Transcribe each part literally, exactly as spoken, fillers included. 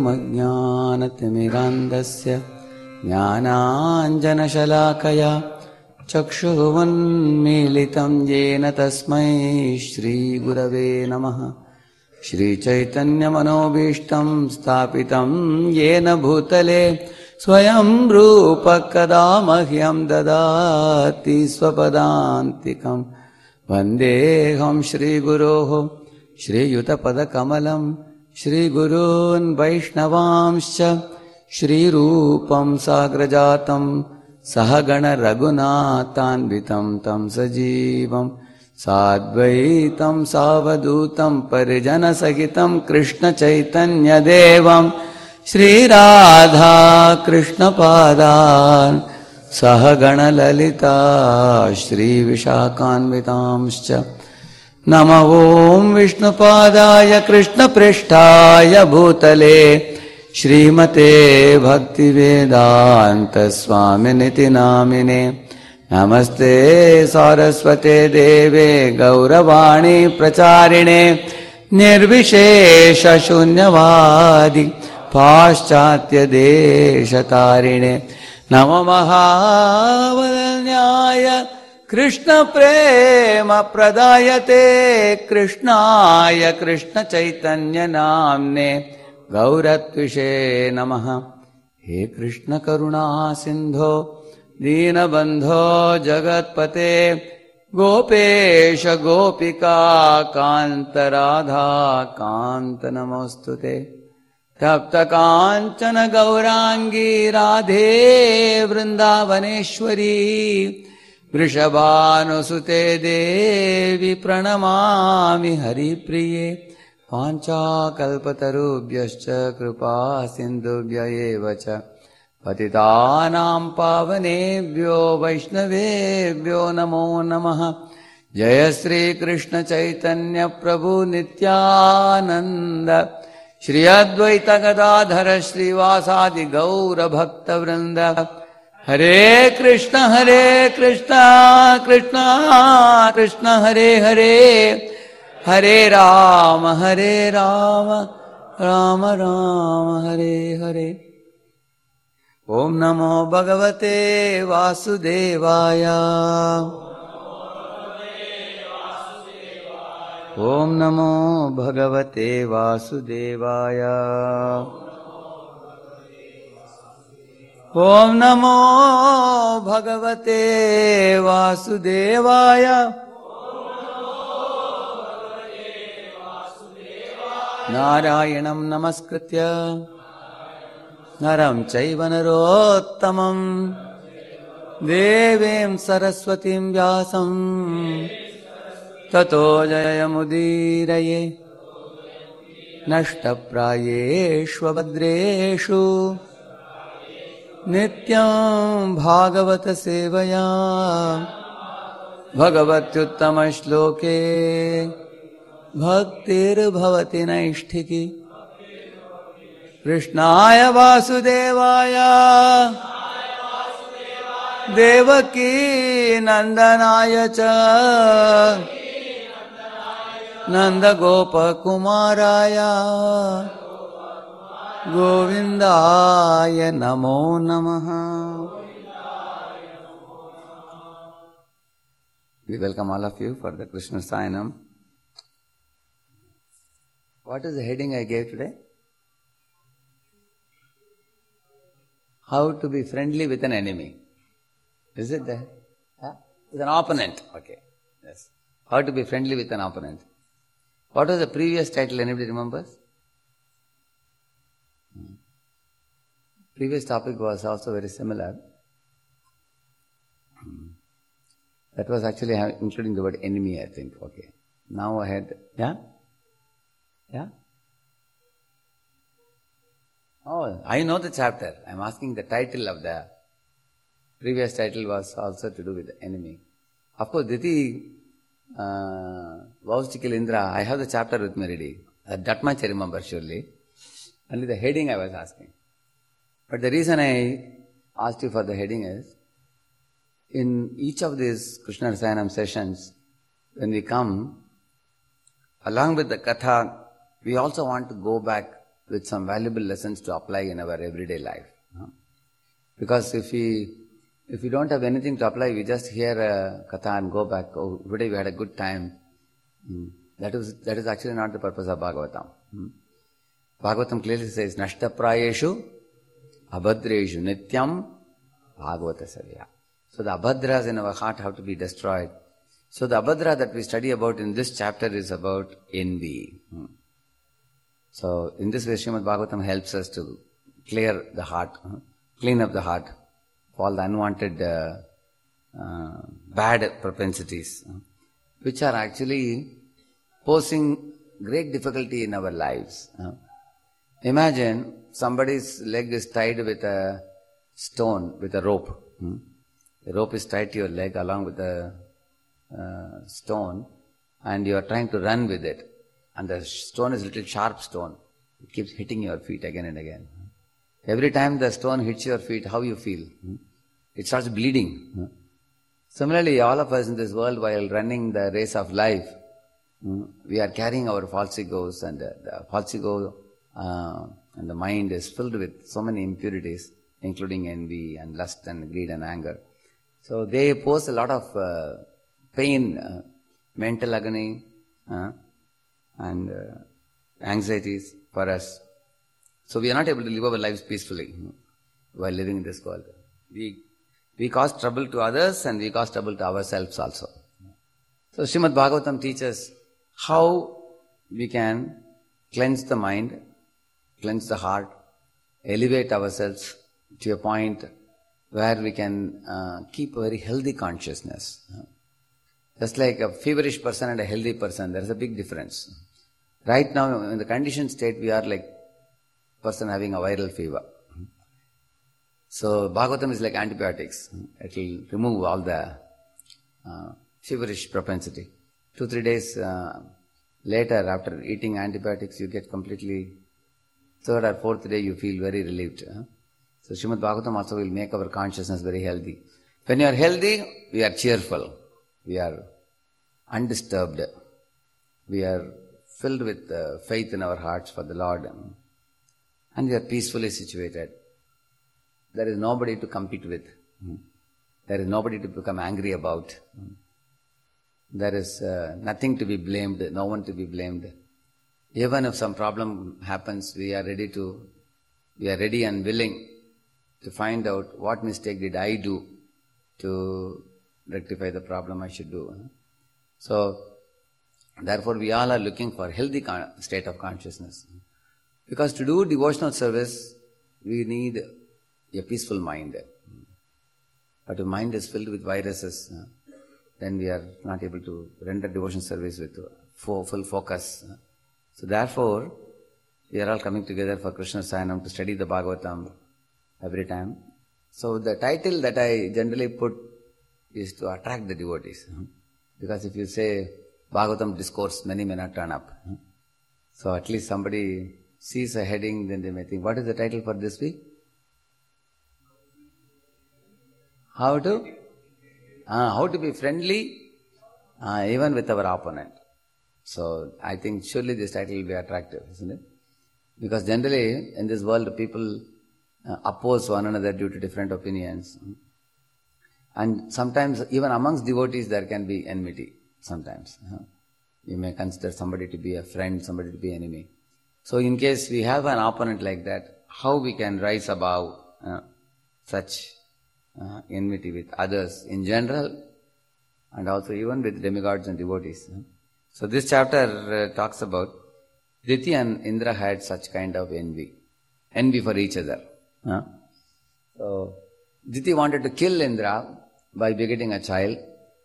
अज्ञानतिमिरान्धस्य ज्ञानाञ्जनशलाकया चक्षुरुन्मीलितं येन तस्मै श्रीगुरवे नमः। श्रीचैतन्यमनोभीष्टं स्थापितं येन भूतले स्वयं रूप कदा मह्यं ददाति स्वपदान्तिकं। वन्देऽहं श्रीगुरोः श्रीयुतपदकमलं श्रीगुरून् वैष्णवांश्च श्रीरूपं साग्रजातं सहगण रघुनाथान्वितं तं सजीवं साद्वैतं सावधूतं परिजनसहितं कृष्णचैतन्यदेवं श्रीराधा कृष्णपादान् सहगण ललिता श्रीविशाखान्वितांश्च। नमो ॐ विष्णुपादाय कृष्णपृष्ठाय भूतले श्रीमते भक्तिवेदान्त स्वामिनिति नामिने। नमस्ते सारस्वते देवे गौरवाणी प्रचारिणे निर्विशेष शून्यवादी पाश्चात्य देशतारिणे। नमो महावदन्याय कृष्ण प्रेम प्रदायते कृष्णाय कृष्ण चैतन्य नाम्ने गौरत्विषे नमः। हे कृष्ण करुणा सिंधो दीनबंधो जगत्पते गोपेश गोपिका कांत राधा कांत नमोस्तुते। तप्त कांचन गौरांगी राधे वृंदावनेश्वरी वृषभानुसुते देवी प्रणमामि हरिप्रिये। वाञ्छाकल्पतरुभ्यश्च कृपा सिन्धुभ्य एव च पतितानां पावनेभ्यो वैष्णवेभ्यो नमो नमः। जय श्री कृष्ण चैतन्य प्रभु नित्यानंद श्री अद्वैत गदाधर श्रीवासादि गौर भक्त वृंद। हरे कृष्ण हरे कृष्ण कृष्ण कृष्ण हरे हरे हरे राम हरे राम राम राम हरे हरे। ओम नमो भगवते वासुदेवाय ओम नमो भगवते वासुदेवाय ओम नमो भगवते वासुदेवाय। नारायणं नमस्कृत्य नरं चैव नरोत्तमं देवीं सरस्वतीं व्यासं ततो जयमुदीरये। नष्टप्रायेष्व भद्रेषु नित्यं भागवत सेवया भगवत्युत्तमश्लोके भक्तिर्भवति नैष्ठिकी। कृष्णाय वासुदेवाय देवकी नंदनाय च नंदगोपकुमाराय गोविंदाय नमो नमः। We welcome all of you for the Krishna Sayanam. What is the heading I gave today? How to be friendly with an enemy. Is it there? Huh? With an opponent. Okay. Yes. How to be friendly with an opponent. What was the previous title? Anybody remembers? Hmm. Previous topic was also very similar. Hmm. That was actually including the word enemy, I think. Okay. Now I had, yeah? Yeah? Oh, I know the chapter. I am asking the title of the previous title was also to do with the enemy. Of course, Diti uh, vows to kill Indra. I have the chapter with me ready. Uh, that much I remember surely. Only the heading I was asking. But the reason I asked you for the heading is, in each of these Krishna Rasayanam sessions, when we come, along with the Katha, we also want to go back with some valuable lessons to apply in our everyday life. Because if we if we don't have anything to apply, we just hear a katha and go back. Oh, today we had a good time. That is that is actually not the purpose of Bhagavatam. Bhagavatam clearly says, Nashta prayeshu abhadreshu nityam bhagavata savya. So the abhadras in our heart have to be destroyed. So the abhadra that we study about in this chapter is about envy. So in this way, Srimad Bhagavatam helps us to clear the heart, clean up the heart of all the unwanted uh, uh, bad propensities, which are actually posing great difficulty in our lives. Imagine somebody's leg is tied with a stone, with a rope. The rope is tied to your leg along with the uh, stone, and you are trying to run with it. And the stone is a little sharp stone. It keeps hitting your feet again and again. Every time the stone hits your feet, how you feel? It starts bleeding. Similarly, all of us in this world, while running the race of life, we are carrying our false egos, and the false ego uh, and the mind is filled with so many impurities, including envy and lust and greed and anger. So they pose a lot of uh, pain, uh, mental agony, uh, and uh, anxieties for us. So we are not able to live our lives peacefully while living in this world. We we cause trouble to others and we cause trouble to ourselves also. So Srimad Bhagavatam teaches how we can cleanse the mind, cleanse the heart, elevate ourselves to a point where we can uh, keep a very healthy consciousness. Just like a feverish person and a healthy person, there is a big difference. Right now, in the conditioned state, we are like person having a viral fever. So Bhagavatam is like antibiotics. It will remove all the uh, feverish propensity. Two, three days uh, later, after eating antibiotics, you get completely, third or fourth day, you feel very relieved. Huh? So Srimad Bhagavatam also will make our consciousness very healthy. When you are healthy, we are cheerful. We are undisturbed. We are filled with uh, faith in our hearts for the Lord. And we are peacefully situated. There is nobody to compete with. There is nobody to become angry about. There is uh, nothing to be blamed, no one to be blamed. Even if some problem happens, we are ready to, we are ready and willing to find out what mistake did I do to rectify the problem I should do. So, therefore we all are looking for healthy con- state of consciousness. Because to do devotional service, we need a peaceful mind. But if mind is filled with viruses, then we are not able to render devotional service with full focus. So therefore, we are all coming together for Krishna Sayanam to study the Bhagavatam every time. So the title that I generally put is to attract the devotees. Because if you say Bhagavatam discourse, many may not turn up. So at least somebody sees a heading, then they may think, what is the title for this week? How to? Ah, how to be friendly uh, even with our opponent. So I think surely this title will be attractive, isn't it? Because generally in this world people uh, oppose one another due to different opinions. And sometimes even amongst devotees there can be enmity sometimes. Uh, you may consider somebody to be a friend, somebody to be an enemy. So in case we have an opponent like that, how we can rise above uh, such uh, enmity with others in general and also even with demigods and devotees. Uh. So this chapter uh, talks about Diti and Indra had such kind of envy, envy for each other. Uh. So Diti wanted to kill Indra by begetting a child,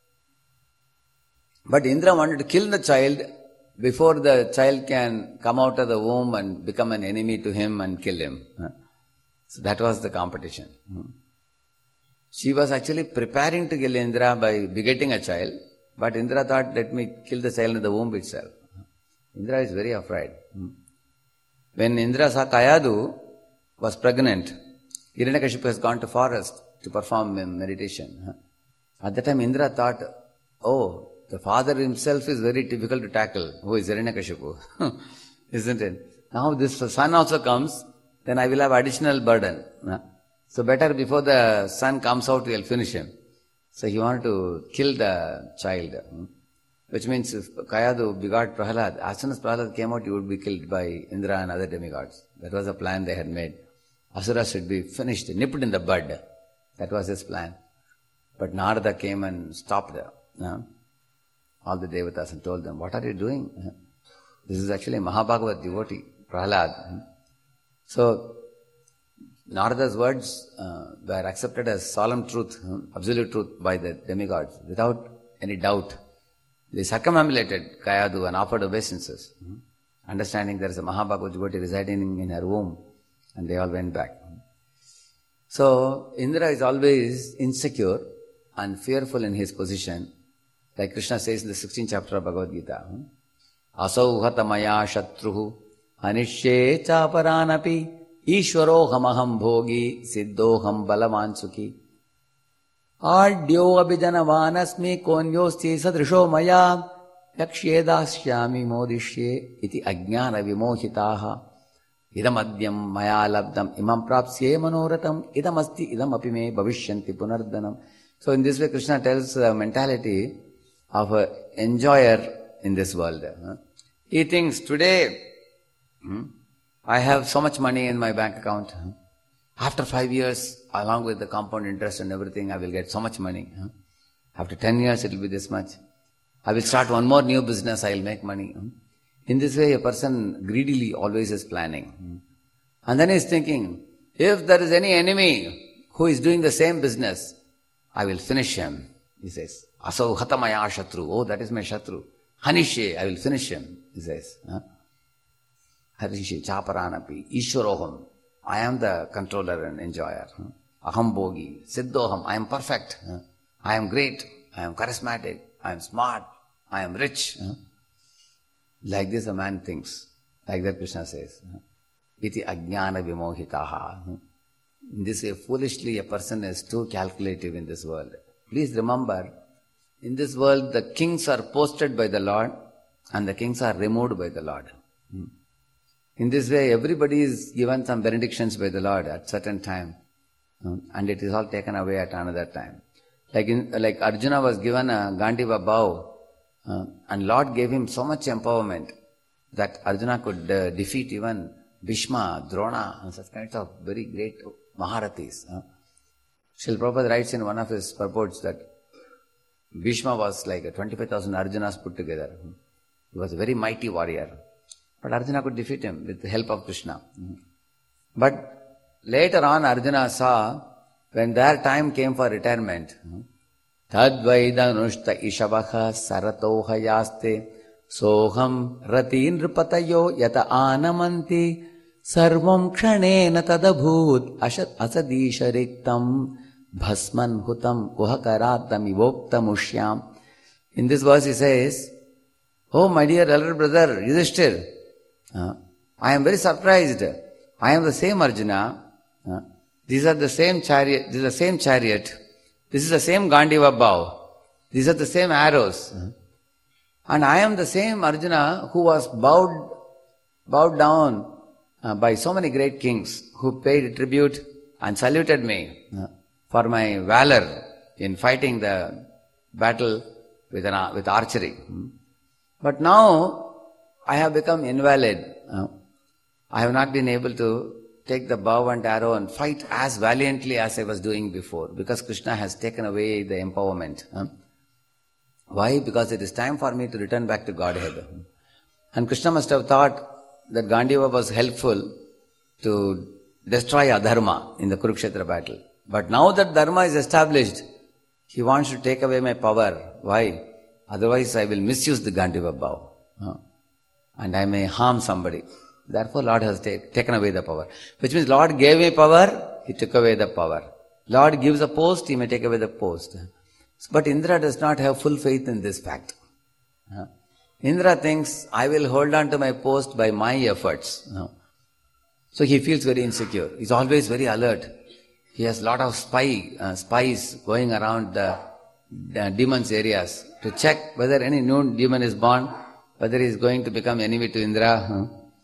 but Indra wanted to kill the child before the child can come out of the womb and become an enemy to him and kill him. So that was the competition. She was actually preparing to kill Indra by begetting a child, but Indra thought, let me kill the child in the womb itself. Indra is very afraid. When Indra saw Kayadu was pregnant, Hiranyakashipu has gone to forest to perform meditation. At that time Indra thought, oh, the father himself is very difficult to tackle. Who is Hiranyakashipu? Isn't it? Now this sun also comes, then I will have additional burden. So better before the sun comes out, we will finish him. So he wanted to kill the child. Which means if Kayadu begot Prahalad, as soon as Prahalad came out, he would be killed by Indra and other demigods. That was a plan they had made. Asura should be finished, nipped in the bud. That was his plan. But Narada came and stopped the, uh, all the Devatas and told them, what are you doing? Uh, this is actually a Mahabhagavad devotee, Prahalad. So, Narada's words uh, were accepted as solemn truth, uh, absolute truth by the demigods, without any doubt. They circumambulated Kayadu and offered obeisances, uh, understanding there is a Mahabhagavad devotee residing in her womb, and they all went back. So, Indra is always insecure and fearful in his position, like Krishna says in the sixteenth chapter of Bhagavad Gita. Asau hatamaya shatruhu anishye chaparanapi ishwaro hamaham bhogi siddhoham balamansuki adyo abhijanavanasmi konyosti sadrisho maya yakshyedasyami modishye iti ajnana vimohitaha idamadyam maya labdam imam prapsye manoratam idamasti idam apime bhavishyanti punardanam. So in this way Krishna tells the mentality of an enjoyer in this world. He thinks, today hmm, I have so much money in my bank account. After five years, along with the compound interest and everything, I will get so much money. After ten years, it will be this much. I will start one more new business, I will make money. In this way, a person greedily always is planning. And then he is thinking, if there is any enemy who is doing the same business, I will finish him, he says. Asau hatamaya shatru. Oh, that is my shatru. Hanishye, I will finish him, he says. Hanishye, chaparanapi, ishwaroham. I am the controller and enjoyer. Aham bhogi, siddhoham. I am perfect. I am great. I am charismatic. I am smart. I am rich. Like this a man thinks. Like that Krishna says. Iti ajnana vimohitaha. In this way, foolishly a person is too calculative in this world. Please remember, in this world the kings are posted by the Lord and the kings are removed by the Lord. In this way, everybody is given some benedictions by the Lord at certain time, and it is all taken away at another time. Like in, like Arjuna was given a Gandiva bow, uh, and Lord gave him so much empowerment that Arjuna could uh, defeat even Bhishma, Drona, and such kinds of very great Maharathis. Uh. Srila Prabhupada writes in one of his purports that Bhishma was like twenty-five thousand Arjunas put together. He was a very mighty warrior. But Arjuna could defeat him with the help of Krishna. But later on Arjuna saw, when their time came for retirement, Tadvaidanushta ishavaha saratoha yaste soham rati nripatayo yata anamanti sarvam kshanena tadabhut asadishariktam bhasman hutam kuhakaratam ivoktamushyam. In this verse he says, oh my dear elder brother Yudhishthir, uh, I am very surprised. I am the same Arjuna. Uh, these are the same chariot. This is the same chariot. This is the same Gandiva bow. These are the same arrows. Uh, and I am the same Arjuna who was bowed, bowed down uh, by so many great kings who paid tribute and saluted me uh, for my valor in fighting the battle with, an, with archery. But now I have become invalid. Uh, I have not been able to take the bow and arrow and fight as valiantly as I was doing before, because Krishna has taken away the empowerment. Uh. Why? Because it is time for me to return back to Godhead. And Krishna must have thought that Gandiva was helpful to destroy adharma in the Kurukshetra battle. But now that dharma is established, he wants to take away my power. Why? Otherwise I will misuse the Gandiva bow. Uh. And I may harm somebody. Therefore Lord has take, taken away the power. Which means Lord gave me power, He took away the power. Lord gives a post, He may take away the post. But Indra does not have full faith in this fact. Uh, Indra thinks, I will hold on to my post by my efforts. Uh, so he feels very insecure. He's always very alert. He has a lot of spy, uh, spies going around the, the demons' areas to check whether any new demon is born, whether he is going to become enemy to Indra, uh,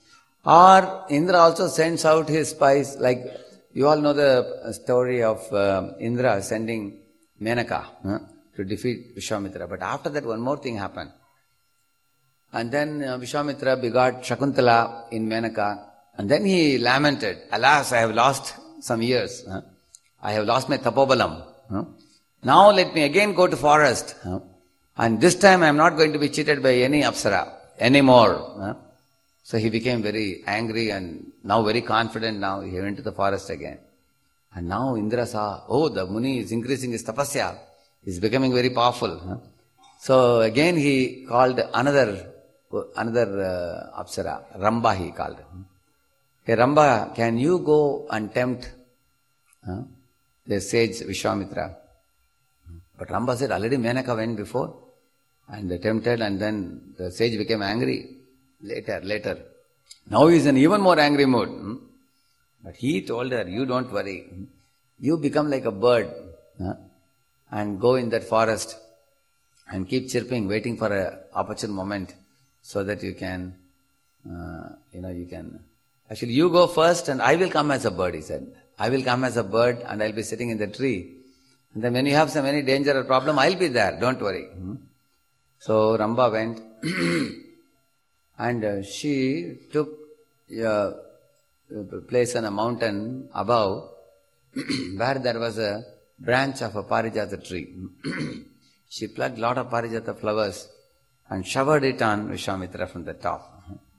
Or Indra also sends out his spies, like you all know the story of uh, Indra sending Menaka huh, to defeat Vishwamitra. But after that one more thing happened. And then uh, Vishwamitra begot Shakuntala in Menaka. And then he lamented, alas, I have lost some years. Huh? I have lost my tapobalam. Huh? Now let me again go to forest. Huh? And this time I am not going to be cheated by any Apsara anymore. Huh? So he became very angry and now very confident now. He went to the forest again. And now Indra saw, oh, the Muni is increasing his tapasya. He is becoming very powerful. Huh? So again he called another, another uh, Apsara, Ramba he called. Hey Ramba, can you go and tempt huh, the sage Vishwamitra? But Ramba said, already Menaka went before and they tempted, and then the sage became angry later, later. Now he is in even more angry mood. Hmm? But he told her, you don't worry. You become like a bird huh? and go in that forest and keep chirping, waiting for an opportune moment so that you can, uh, you know, you can... Actually, you go first and I will come as a bird, he said. I will come as a bird and I will be sitting in the tree. And then when you have some any danger or problem, I will be there, don't worry. Hmm? So Ramba went and uh, she took a place on a mountain above where there was a branch of a Parijata tree. She plucked a lot of Parijata flowers and showered it on Vishwamitra from the top.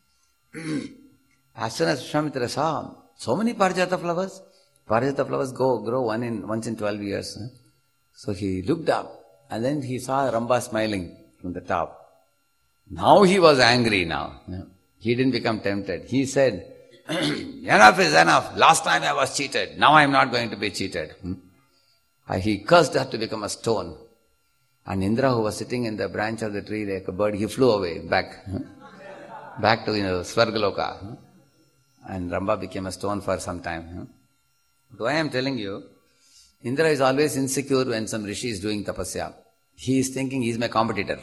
As soon as Vishwamitra saw so many Parijata flowers, Parijata flowers go grow one in once in twelve years. So he looked up and then he saw Ramba smiling from the top. Now he was angry now. He didn't become tempted. He said, enough is enough. Last time I was cheated. Now I am not going to be cheated. He cursed her to become a stone. And Indra, who was sitting in the branch of the tree like a bird, he flew away back. Back to, you know, Svargaloka. And Ramba became a stone for some time. Why I am telling you, Indra is always insecure when some rishi is doing tapasya. He is thinking he is my competitor.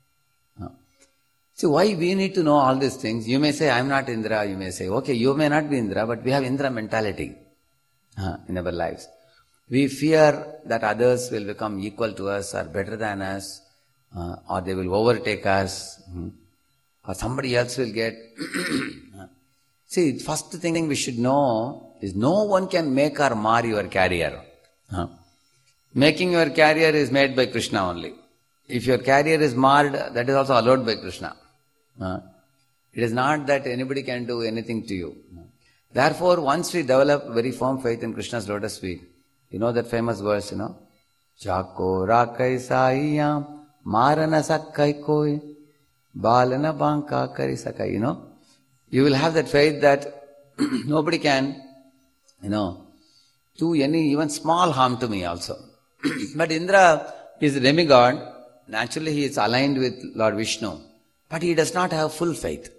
See, why we need to know all these things? You may say, I am not Indra. You may say, okay, you may not be Indra, but we have Indra mentality uh, in our lives. We fear that others will become equal to us or better than us, uh, or they will overtake us, uh, or somebody else will get... See, first thing we should know is no one can make or mar your career. Uh, making your career is made by Krishna only. If your career is marred, that is also allowed by Krishna. Uh, it is not that anybody can do anything to you. Therefore, once we develop very firm faith in Krishna's lotus feet, you know that famous verse, you know, Chako rakai saiyam marana sakkai koi balana banka kari sakai, you know. You will have that faith that nobody can, you know, do any even small harm to me also. But Indra is a demigod. Naturally, he is aligned with Lord Vishnu. But he does not have full faith.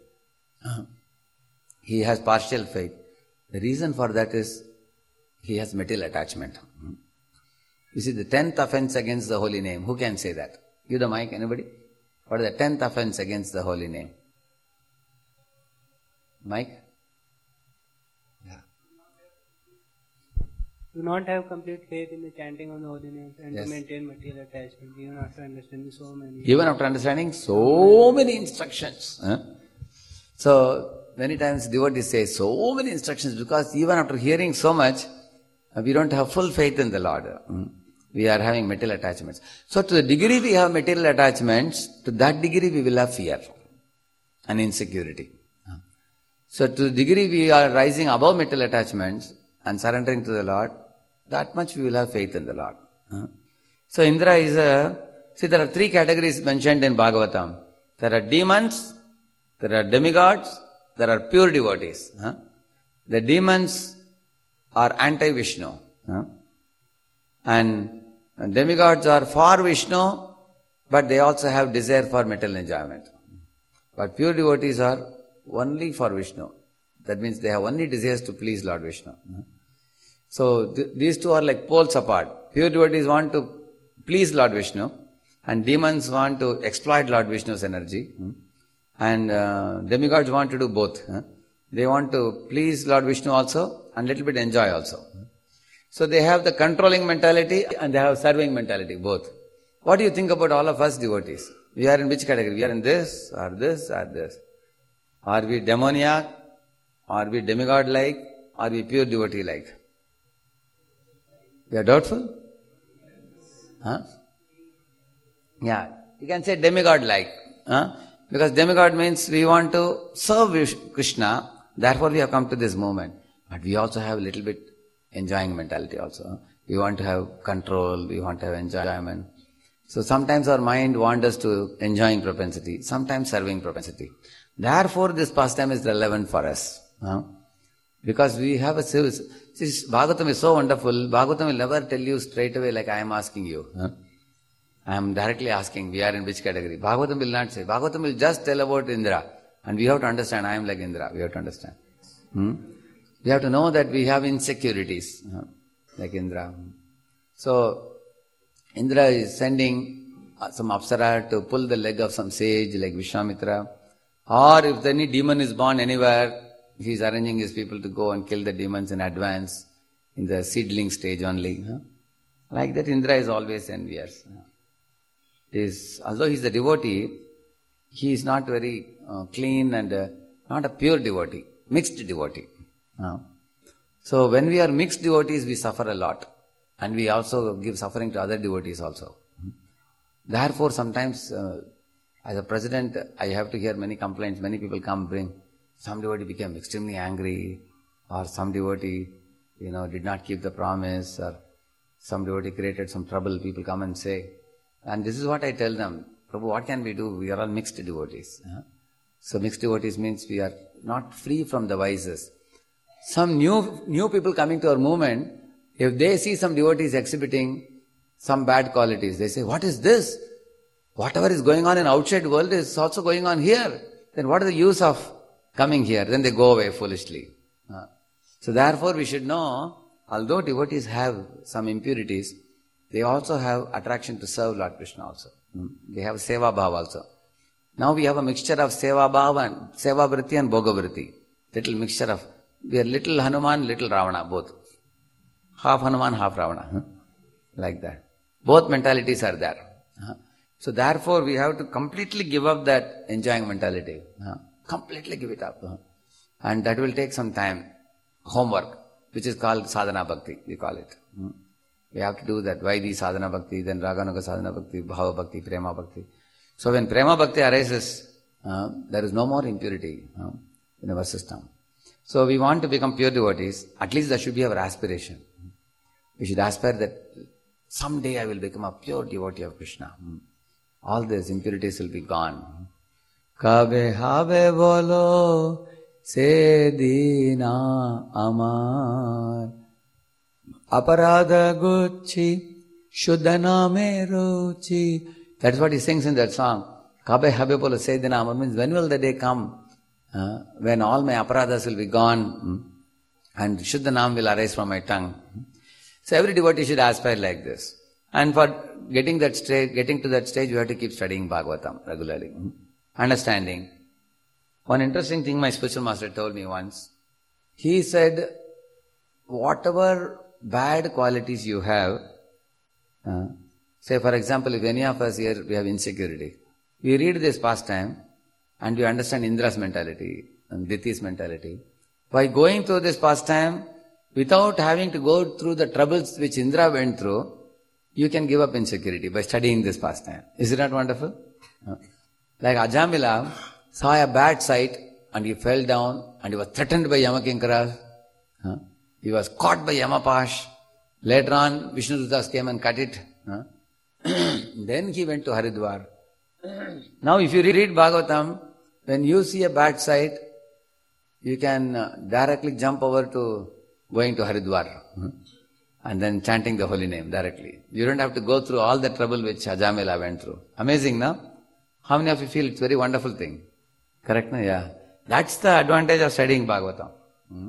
He has partial faith. The reason for that is he has material attachment. You see, the tenth offense against the holy name. Who can say that? Give the mic, anybody? What is the tenth offense against the holy name? Mike? Yeah. Do not have complete faith in the chanting of the holy names and Yes. to maintain material attachment, even after understanding so many. Even after understanding so many instructions. Huh? So, many times devotees say so many instructions because even after hearing so much, we don't have full faith in the Lord. Hmm? We are having material attachments. So, to the degree we have material attachments, to that degree we will have fear and insecurity. So, to the degree we are rising above material attachments and surrendering to the Lord, that much we will have faith in the Lord. So, Indra is a... See, there are three categories mentioned in Bhagavatam. There are demons, there are demigods, there are pure devotees. The demons are anti-Vishnu. And demigods are for Vishnu, but they also have desire for material enjoyment. But pure devotees are only for Vishnu. That means they have only desires to please Lord Vishnu. So th- these two are like poles apart. Pure devotees want to please Lord Vishnu and demons want to exploit Lord Vishnu's energy. And uh, demigods want to do both. They want to please Lord Vishnu also and little bit enjoy also. So they have the controlling mentality and they have serving mentality, both. What do you think about all of us devotees? We are in which category? We are in this, or this, or this. Are we demoniac? Are we demigod-like? Are we pure devotee-like? We are doubtful? Huh? Yeah, you can say demigod-like. Huh? Because demigod means we want to serve Krishna, therefore we have come to this movement. But we also have a little bit enjoying mentality also. We want to have control, we want to have enjoyment. So sometimes our mind wanders to enjoying propensity, sometimes serving propensity. Therefore this pastime is relevant for us. Huh? Because we have a service. See, Bhagavatam is so wonderful, Bhagavatam will never tell you straight away like I am asking you. Huh? I am directly asking, we are in which category? Bhagavatam will not say. Bhagavatam will just tell about Indra. And we have to understand, I am like Indra. We have to understand. Hmm? We have to know that we have insecurities, huh? Like Indra. So, Indra is sending some Apsara to pull the leg of some sage like Vishwamitra. Or if any demon is born anywhere, he is arranging his people to go and kill the demons in advance, in the seedling stage only. Huh? Like that, Indra is always envious. Is, although he is a devotee, he is not very uh, clean and uh, not a pure devotee, mixed devotee. Uh, so when we are mixed devotees, we suffer a lot. And we also give suffering to other devotees also. Therefore, sometimes uh, as a president, I have to hear many complaints. Many people come bring, some devotee became extremely angry, or some devotee, you know, did not keep the promise, or some devotee created some trouble. People come and say, and this is what I tell them, Prabhu, what can we do? We are all mixed devotees. Uh, so mixed devotees means we are not free from the vices. Some new new people coming to our movement, if they see some devotees exhibiting some bad qualities, they say, what is this? Whatever is going on in outside world is also going on here. Then what is the use of coming here? Then they go away foolishly. Uh, so therefore we should know, although devotees have some impurities, they also have attraction to serve Lord Krishna also. Mm. They have seva bhava also. Now we have a mixture of seva bhava and seva vritti and bhoga vritti. Little mixture of, we are little Hanuman, little Ravana, both. Half Hanuman, half Ravana. Huh? Like that. Both mentalities are there. Huh? So therefore we have to completely give up that enjoying mentality. Huh? Completely give it up. Huh? And that will take some time. Homework, which is called sadhana bhakti, we call it. Hmm? We have to do that. Vaidhi sadhana bhakti, then raganuga sadhana bhakti, bhava bhakti, prema bhakti. So when prema bhakti arises, uh, there is no more impurity uh, in our system. So we want to become pure devotees. At least that should be our aspiration. We should aspire that someday I will become a pure devotee of Krishna. Hmm? All these impurities will be gone. Kabe habe bolo se dina amar aparadha gucci shuddhana me ruchi. That's what he sings in that song. Kabe habe bolo se dina amar means when will the day come uh, when all my aparadhas will be gone hmm? and shuddhanam will arise from my tongue. So every devotee should aspire like this. And for getting that stage, getting to that stage, you have to keep studying Bhagavatam regularly. Hmm? Understanding. One interesting thing my spiritual master told me once. He said, whatever bad qualities you have, uh, say for example, if any of us here, we have insecurity. We read this pastime and we understand Indra's mentality and Diti's mentality. By going through this pastime, without having to go through the troubles which Indra went through, you can give up insecurity by studying this pastime. Is it not wonderful? Uh, like Ajamila saw a bad sight and he fell down and he was threatened by Yamakinkara. Uh, he was caught by Yamapash. Later on, Vishnudutas came and cut it. Uh, then he went to Haridwar. Now if you read Bhagavatam, when you see a bad sight, you can uh, directly jump over to going to Haridwar. Uh, and then chanting the holy name directly. You don't have to go through all the trouble which Ajamila went through. Amazing, no? How many of you feel it's a very wonderful thing? Correct, no? Yeah. That's the advantage of studying Bhagavatam. Hmm?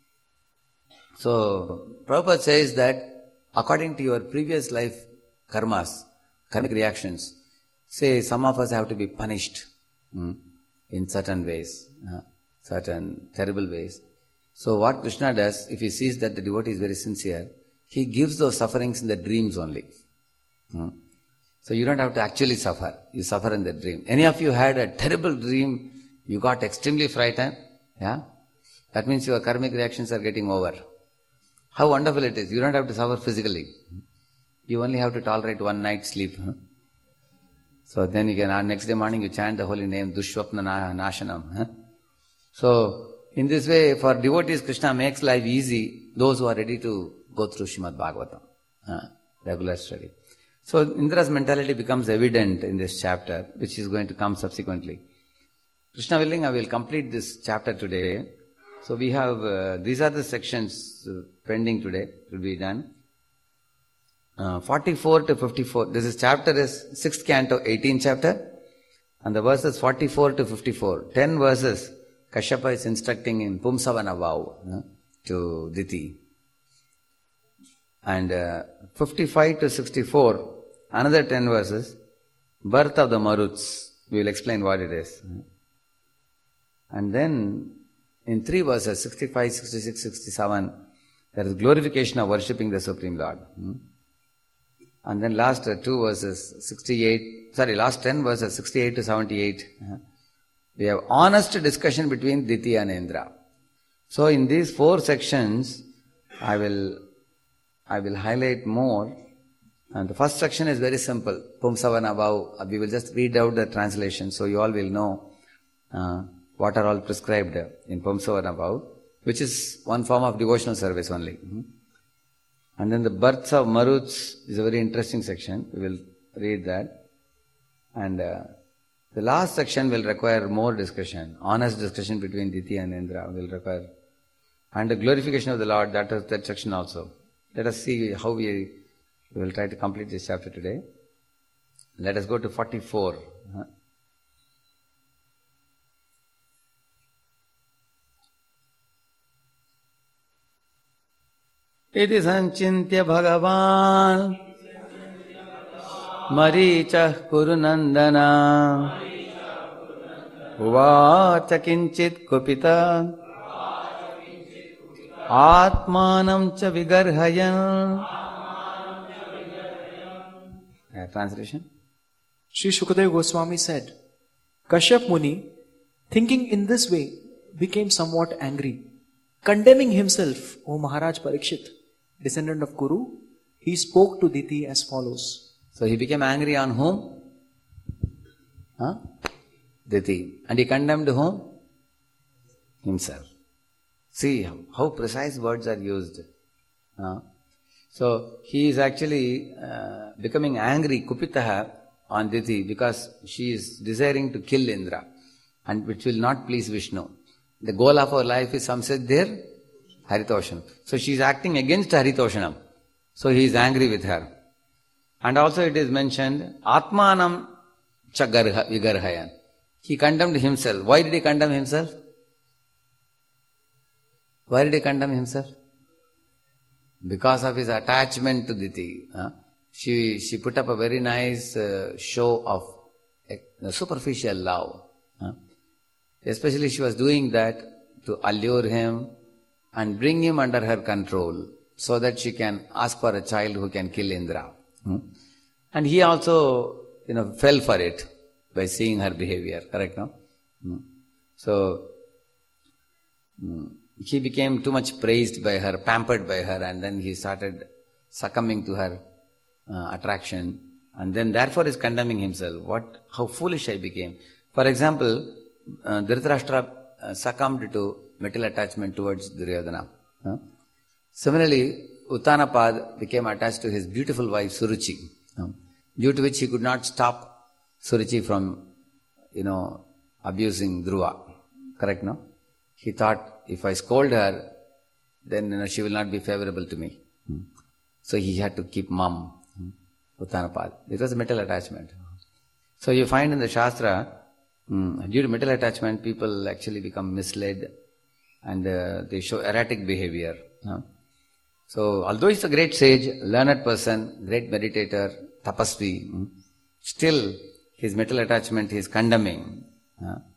So, Prabhupada says that according to your previous life karmas, karmic reactions, say some of us have to be punished hmm, in certain ways. Uh, certain terrible ways. So what Krishna does, if he sees that the devotee is very sincere, he gives those sufferings in the dreams only. Hmm? So you don't have to actually suffer. You suffer in the dream. Any of you had a terrible dream, you got extremely frightened? Yeah? That means your karmic reactions are getting over. How wonderful it is. You don't have to suffer physically. You only have to tolerate one night's sleep. Huh? So then you can, uh, next day morning you chant the holy name, Dushwapna Nashanam. Huh? So, in this way, for devotees, Krishna makes life easy, those who are ready to go through Srimad Bhagavatam, uh, regular study. So, Indra's mentality becomes evident in this chapter, which is going to come subsequently. Krishna willing, I will complete this chapter today. So, we have, uh, these are the sections uh, pending today, to be done. Uh, forty-four to fifty-four, this is chapter is sixth canto, eighteenth chapter, and the verses forty-four to fifty-four, ten verses, Kashyapa is instructing in Pumsavana vow uh, to Diti. And uh, fifty-five to sixty-four, another ten verses, birth of the Maruts. We will explain what it is. And then in three verses, sixty-five, sixty-six, sixty-seven, there is glorification of worshipping the Supreme Lord. Hmm? And then last uh, two verses, sixty-eight, sorry, last ten verses, sixty-eight to seventy-eight, uh, we have honest discussion between Diti and Indra. So in these four sections, I will, I will highlight more. And the first section is very simple. Pumsavana vow. We will just read out the translation so you all will know uh, what are all prescribed in Pumsavana vow, which is one form of devotional service only. Mm-hmm. And then the births of Maruts is a very interesting section. We will read that. And uh, the last section will require more discussion. Honest discussion between Diti and Indra will require. And the glorification of the Lord, that is that section also. Let us see how we, we will try to complete this chapter today. Let us go to forty-four. Huh? Iti sanchintya bhagavan marichah kurunandana uvacha kinchit kupita atmanam cha vigarhayan. Uh, translation? Sri Shukadeva Goswami said, Kashyap Muni, thinking in this way, became somewhat angry. Condemning himself, O Maharaj Parikshit, descendant of Kuru, he spoke to Diti as follows. So he became angry on whom? Huh? Diti. And he condemned whom? Himself. See how, how precise words are used. Huh? So he is actually uh, becoming angry, Kupitaha, on Diti because she is desiring to kill Indra, and which will not please Vishnu. The goal of our life is Samsiddhir Haritoshanam. So she is acting against Haritoshanam. So he is angry with her. And also it is mentioned, Atmanam cha vigarhayan. He condemned himself. Why did he condemn himself? Why did he condemn himself? Because of his attachment to Diti. Huh? She, she put up a very nice uh, show of uh, superficial love. Huh? Especially she was doing that to allure him and bring him under her control so that she can ask for a child who can kill Indra. Hmm? And he also, you know, fell for it by seeing her behavior. Correct, no? Hmm. So, hmm, he became too much praised by her, pampered by her, and then he started succumbing to her uh, attraction. And then therefore is condemning himself. What, how foolish I became. For example, uh, Dhritarashtra uh, succumbed to material attachment towards Duryodhana. Huh? Similarly, Uttanapad became attached to his beautiful wife Suruchi, huh? due to which he could not stop Suruchi from, you know, abusing Dhruva. Correct, no? He thought, if I scold her, then you know, she will not be favorable to me. Hmm. So he had to keep mum, hmm? Uttanapad. It was a material attachment. So you find in the Shastra, hmm, due to material attachment, people actually become misled and uh, they show erratic behavior. Huh? So, although he's a great sage, learned person, great meditator, tapasvi, hmm, still his material attachment he is condemning. Huh?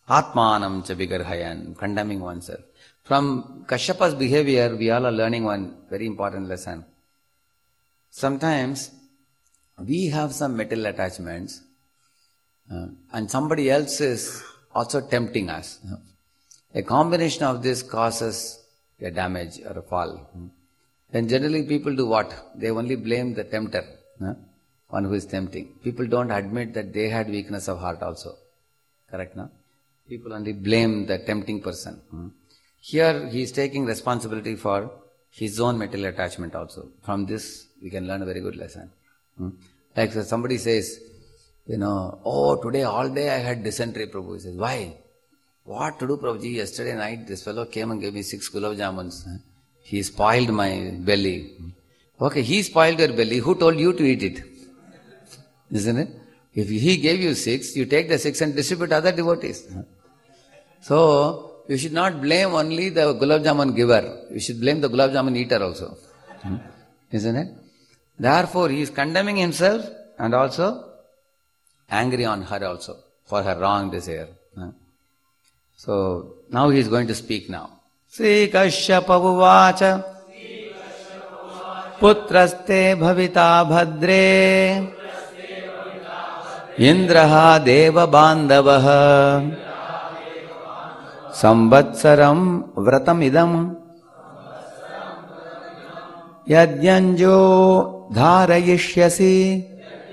Atmanam cha vigarhayan, condemning oneself. From Kashyapa's behavior, we all are learning one very important lesson. Sometimes we have some material attachments uh, and somebody else is also tempting us. A combination of this causes a damage or a fall. Then generally people do what? They only blame the tempter, uh, one who is tempting. People don't admit that they had weakness of heart also. Correct, no? People only blame the tempting person. Hmm. Here he is taking responsibility for his own material attachment also. From this we can learn a very good lesson. Hmm. Like so somebody says, you know, oh today all day I had dysentery, Prabhu. He says, why? What to do, Prabhuji? Yesterday night this fellow came and gave me six gulab jamuns. He spoiled my belly. Okay, he spoiled your belly. Who told you to eat it? Isn't it? If he gave you six, you take the six and distribute other devotees. So, you should not blame only the gulab jamun giver. You should blame the gulab jamun eater also. Hmm? Isn't it? Therefore, he is condemning himself and also angry on her also for her wrong desire. Hmm? So, now he is going to speak now. Sri Kashyapa uvacha putraste bhavita bhadre Indraha deva bandavaha Samvatsaram vratamidam Yadyanjo dharayishyasi.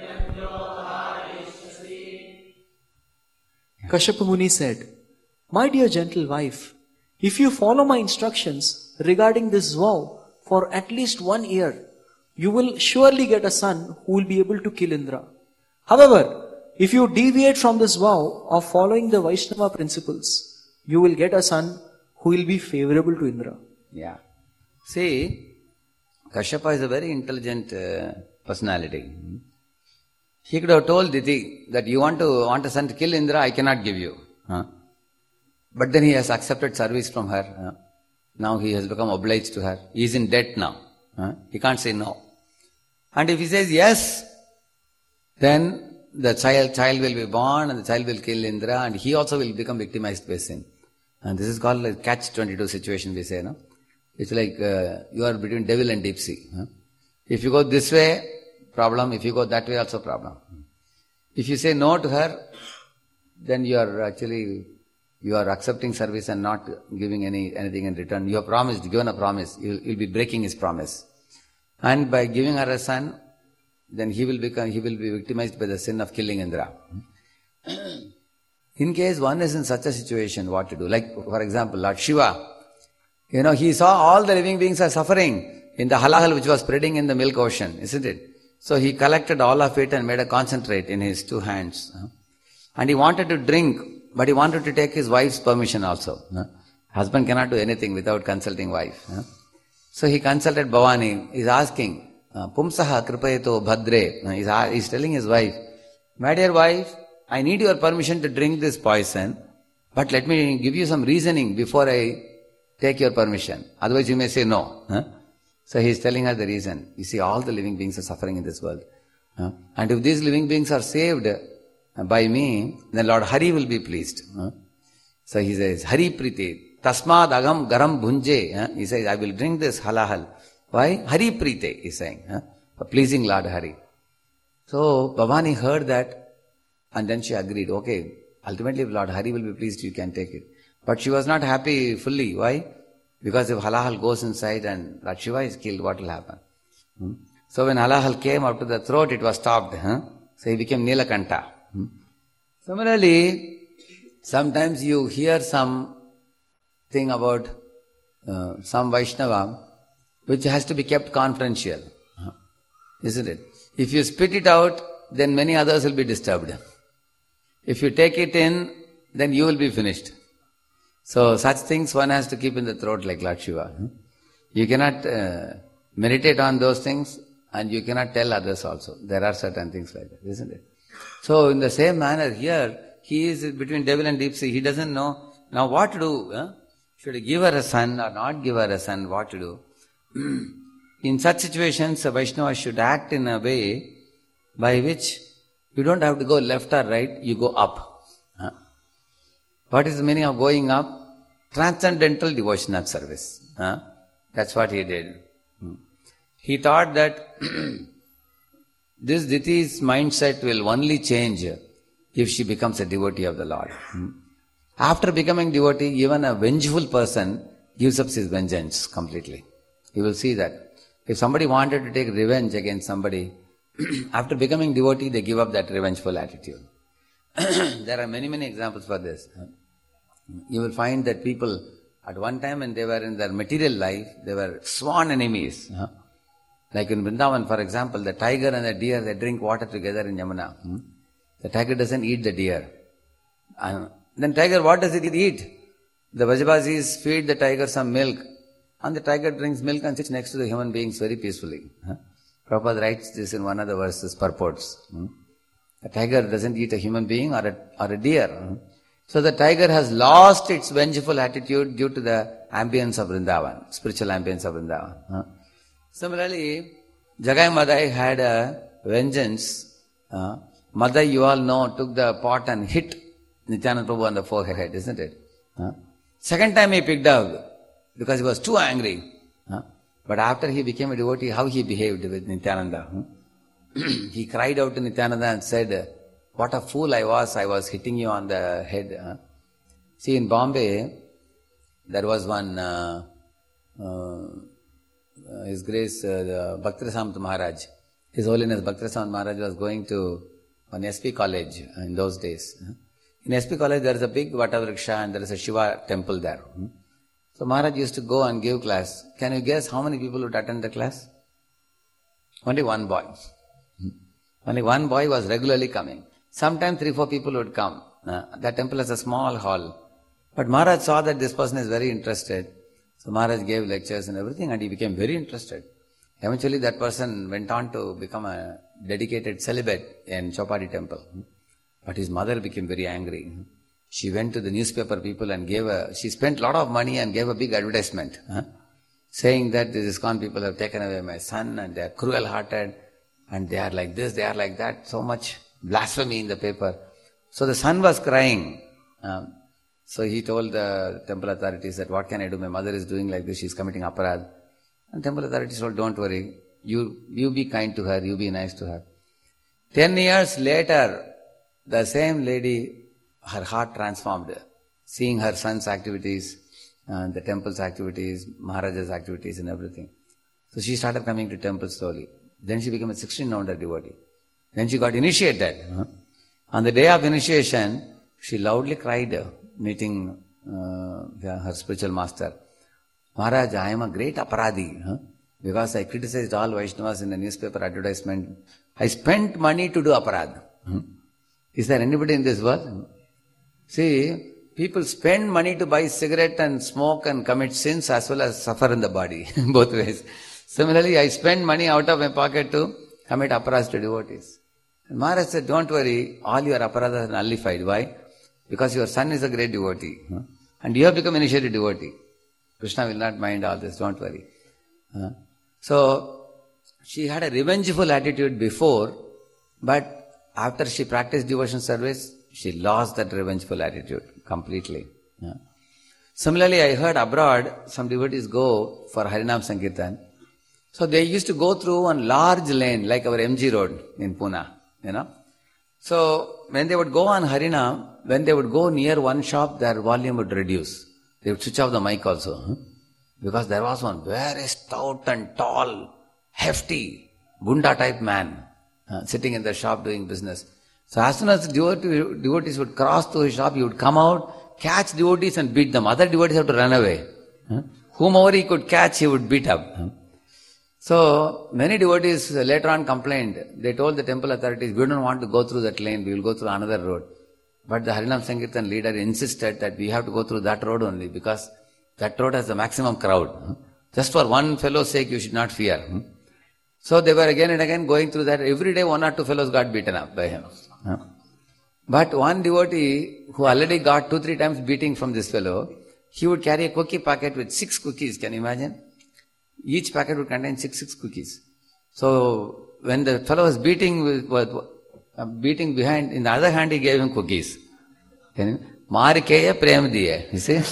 Kashyapa Muni said, my dear gentle wife, if you follow my instructions regarding this vow for at least one year, you will surely get a son who will be able to kill Indra. However, if you deviate from this vow of following the Vaishnava principles, you will get a son who will be favorable to Indra. Yeah. See, Kashyapa is a very intelligent uh, personality. He could have told Diti that you want to want a son to kill Indra, I cannot give you. Huh? But then he has accepted service from her. Huh? Now he has become obliged to her. He is in debt now. Huh? He can't say no. And if he says yes, then the child, child will be born and the child will kill Indra and he also will become victimized by sin. And this is called like catch twenty-two situation, we say, no? It's like uh, you are between devil and deep sea. Huh? If you go this way, problem. If you go that way, also problem. If you say no to her, then you are actually, you are accepting service and not giving any anything in return. You have promised, given a promise. You will be breaking his promise. And by giving her a son, then he will become, he will be victimized by the sin of killing Indra. In case one is in such a situation, what to do? Like, for example, Lord Shiva, you know, he saw all the living beings are suffering in the halahal which was spreading in the milk ocean, isn't it? So he collected all of it and made a concentrate in his two hands. And he wanted to drink, but he wanted to take his wife's permission also. Husband cannot do anything without consulting wife. So he consulted Bhavani. He's asking, Pumsaha kripayato bhadre. He's, he's telling his wife, my dear wife, I need your permission to drink this poison, but let me give you some reasoning before I take your permission. Otherwise you may say no. Huh? So he is telling her the reason. You see, all the living beings are suffering in this world. Huh? And if these living beings are saved by me, then Lord Hari will be pleased. Huh? So he says, Hari Prite, Tasmad Agam Garam Bhunje. Huh? He says, I will drink this halahal. Why? Hari Prite, he is saying. Huh? For pleasing Lord Hari. So Bhavani heard that and then she agreed, okay, ultimately if Lord Hari will be pleased, you can take it. But she was not happy fully. Why? Because if halahal goes inside and Lord Shiva is killed, what will happen? Hmm? So when halahal came up to the throat, it was stopped. Huh? So he became Nilakanta. Hmm? Similarly, sometimes you hear some thing about uh, some Vaishnava which has to be kept confidential. Huh? Isn't it? If you spit it out, then many others will be disturbed. If you take it in, then you will be finished. So such things one has to keep in the throat like Lord Shiva. You cannot uh, meditate on those things and you cannot tell others also. There are certain things like that, isn't it? So in the same manner here, he is between devil and deep sea. He doesn't know now what to do. Huh? Should he give her a son or not give her a son? What to do? In such situations, a Vaishnava should act in a way by which you don't have to go left or right, you go up. Huh? What is the meaning of going up? Transcendental devotional service. Huh? That's what he did. Hmm. He thought that this Diti's mindset will only change if she becomes a devotee of the Lord. Hmm. After becoming devotee, even a vengeful person gives up his vengeance completely. You will see that. If somebody wanted to take revenge against somebody, after becoming devotee, they give up that revengeful attitude. There are many, many examples for this. You will find that people, at one time when they were in their material life, they were sworn enemies. Like in Vrindavan, for example, the tiger and the deer, they drink water together in Yamuna. The tiger doesn't eat the deer. And then tiger, what does it eat? The Vajabasis feed the tiger some milk, and the tiger drinks milk and sits next to the human beings very peacefully. Huh? Prabhupada writes this in one of the verses, purports. Hmm? A tiger doesn't eat a human being or a, or a deer. Hmm? So the tiger has lost its vengeful attitude due to the ambience of Vrindavan, spiritual ambience of Vrindavan. Huh? Similarly, Jagai Madai had a vengeance. Uh, Madai, you all know, took the pot and hit Nityananda Prabhu on the forehead, isn't it? Huh? Second time he picked up because he was too angry. Huh? But after he became a devotee, how he behaved with Nityananda? Hmm? He cried out to Nityananda and said, what a fool I was, I was hitting you on the head. Huh? See, in Bombay, there was one, uh, uh, His Grace, uh, Bhaktirasamanta Maharaj. His Holiness Bhaktirasamanta Maharaj was going to an S P college in those days. In S P college, there is a big Vatavriksha and there is a Shiva temple there. So Maharaj used to go and give class. Can you guess how many people would attend the class? Only one boy. Only one boy was regularly coming. Sometimes three, four people would come. Uh, that temple has a small hall. But Maharaj saw that this person is very interested. So Maharaj gave lectures and everything and he became very interested. Eventually that person went on to become a dedicated celibate in Chopadi temple. But his mother became very angry. She went to the newspaper people and gave a, she spent a lot of money and gave a big advertisement, huh? saying that the ISKCON people have taken away my son and they are cruel hearted and they are like this, they are like that, so much blasphemy in the paper. So the son was crying. Um, so he told the temple authorities that what can I do, my mother is doing like this, she is committing aparad. And temple authorities told, don't worry, you, you be kind to her, you be nice to her. Ten years later, the same lady, her heart transformed, seeing her son's activities, uh, the temple's activities, Maharaja's activities and everything. So she started coming to temple slowly. Then she became a sixteen-nounder devotee. Then she got initiated. Huh? On the day of initiation, she loudly cried, uh, meeting uh, her spiritual master, Maharaj, I am a great aparadi, huh? because I criticized all Vaishnavas in the newspaper advertisement. I spent money to do aparad. Huh? Is there anybody in this world? See, people spend money to buy cigarette and smoke and commit sins as well as suffer in the body, both ways. Similarly, I spend money out of my pocket to commit aparas to devotees. And Maharaj said, don't worry, all your aparadas are nullified. Why? Because your son is a great devotee. Huh? And you have become initiated devotee. Krishna will not mind all this, don't worry. Huh? So, she had a revengeful attitude before, but after she practiced devotion service, she lost that revengeful attitude completely. Yeah. Similarly, I heard abroad, some devotees go for Harinam Sankirtan. So they used to go through one large lane, like our M G Road in Pune, you know. So when they would go on Harinam, when they would go near one shop, their volume would reduce. They would switch off the mic also. Huh? Because there was one very stout and tall, hefty, Gunda type man uh, sitting in the shop doing business. So as soon as devotee, devotees would cross to his shop, he would come out, catch devotees and beat them. Other devotees have to run away. Huh? Whomever he could catch, he would beat up. Huh? So many devotees later on complained. They told the temple authorities, we don't want to go through that lane, we will go through another road. But the Harinam Sankirtan leader insisted that we have to go through that road only because that road has the maximum crowd. Huh? Just for one fellow's sake, you should not fear. Huh? So they were again and again going through that. Every day one or two fellows got beaten up by him. Huh? But one devotee who already got two, three times beating from this fellow, he would carry a cookie packet with six cookies. Can you imagine? Each packet would contain six, six cookies. So when the fellow was beating with, with uh, beating behind, in the other hand he gave him cookies. Can you? Marikeya prem diye. You see?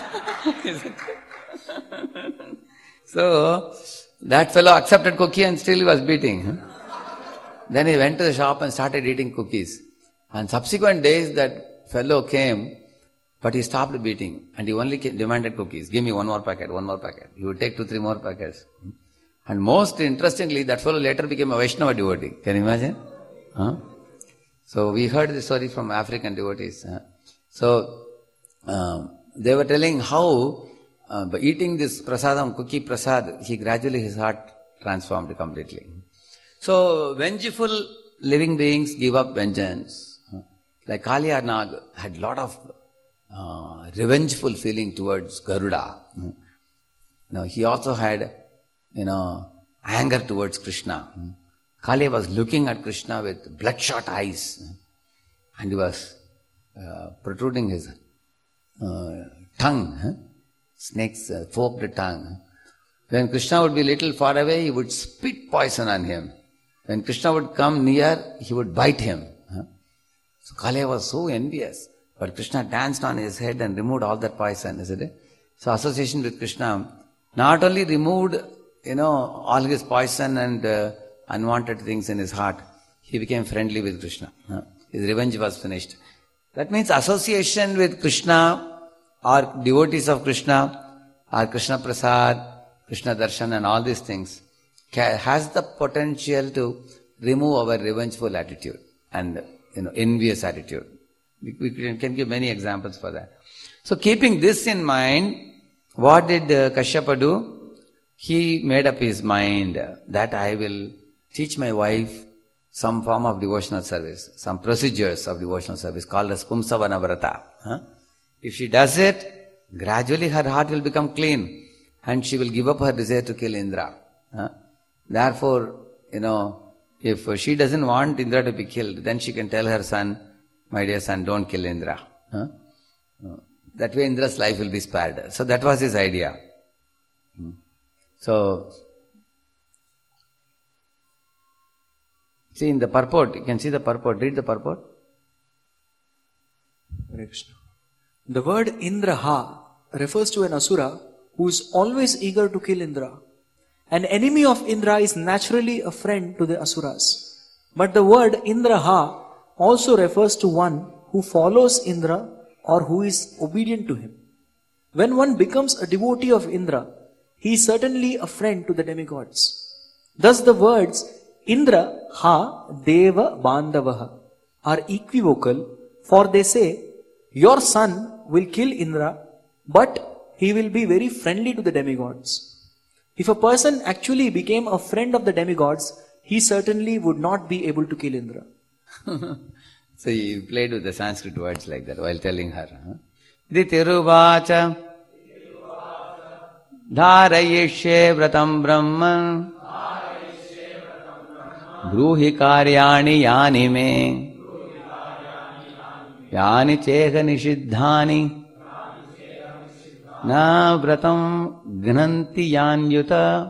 So, that fellow accepted cookie and still he was beating. Then he went to the shop and started eating cookies. And subsequent days that fellow came, but he stopped beating and he only demanded cookies. Give me one more packet, one more packet. He would take two, three more packets. And most interestingly, that fellow later became a Vaishnava devotee. Can you imagine? Huh? So we heard the story from African devotees. Huh? So um, they were telling how uh, by eating this prasadam, cookie prasad, he gradually his heart transformed completely. So vengeful living beings give up vengeance. Huh? Like Kaliya Nag had lot of uh, revengeful feeling towards Garuda. Huh? Now he also had, you know, anger towards Krishna. Huh? Kaliya was looking at Krishna with bloodshot eyes, huh? And he was uh, protruding his uh, tongue, huh? Snake's uh, forked tongue. When Krishna would be little far away, he would spit poison on him. When Krishna would come near, he would bite him. Huh? So Kaliya was so envious. But Krishna danced on his head and removed all that poison, isn't it? So association with Krishna not only removed, you know, all his poison and uh, unwanted things in his heart, he became friendly with Krishna. Huh? His revenge was finished. That means association with Krishna or devotees of Krishna or Krishna Prasad, Krishna Darshan and all these things has the potential to remove our revengeful attitude and, you know, envious attitude. We, we can give many examples for that. So keeping this in mind, what did uh, Kashyapa do? He made up his mind that I will teach my wife some form of devotional service, some procedures of devotional service called as Pumsavana Vrata. Huh? If she does it, gradually her heart will become clean and she will give up her desire to kill Indra. Huh? Therefore, you know, if she doesn't want Indra to be killed, then she can tell her son, my dear son, don't kill Indra. Huh? That way Indra's life will be spared. So that was his idea. So, see in the purport, you can see the purport, read the purport. Hare Krishna. The word Indraha refers to an asura who is always eager to kill Indra. An enemy of Indra is naturally a friend to the asuras. But the word Indraha also refers to one who follows Indra or who is obedient to him. When one becomes a devotee of Indra, he is certainly a friend to the demigods. Thus the words Indra ha deva bandavaha are equivocal, for they say, your son will kill Indra, but he will be very friendly to the demigods. If a person actually became a friend of the demigods, he certainly would not be able to kill Indra. So he played with the Sanskrit words like that while telling her. Ditiruvacha dharayishe vratam brahman bruhi karyani yani me yani cheha nishiddhani na vratam gnanti yanyuta.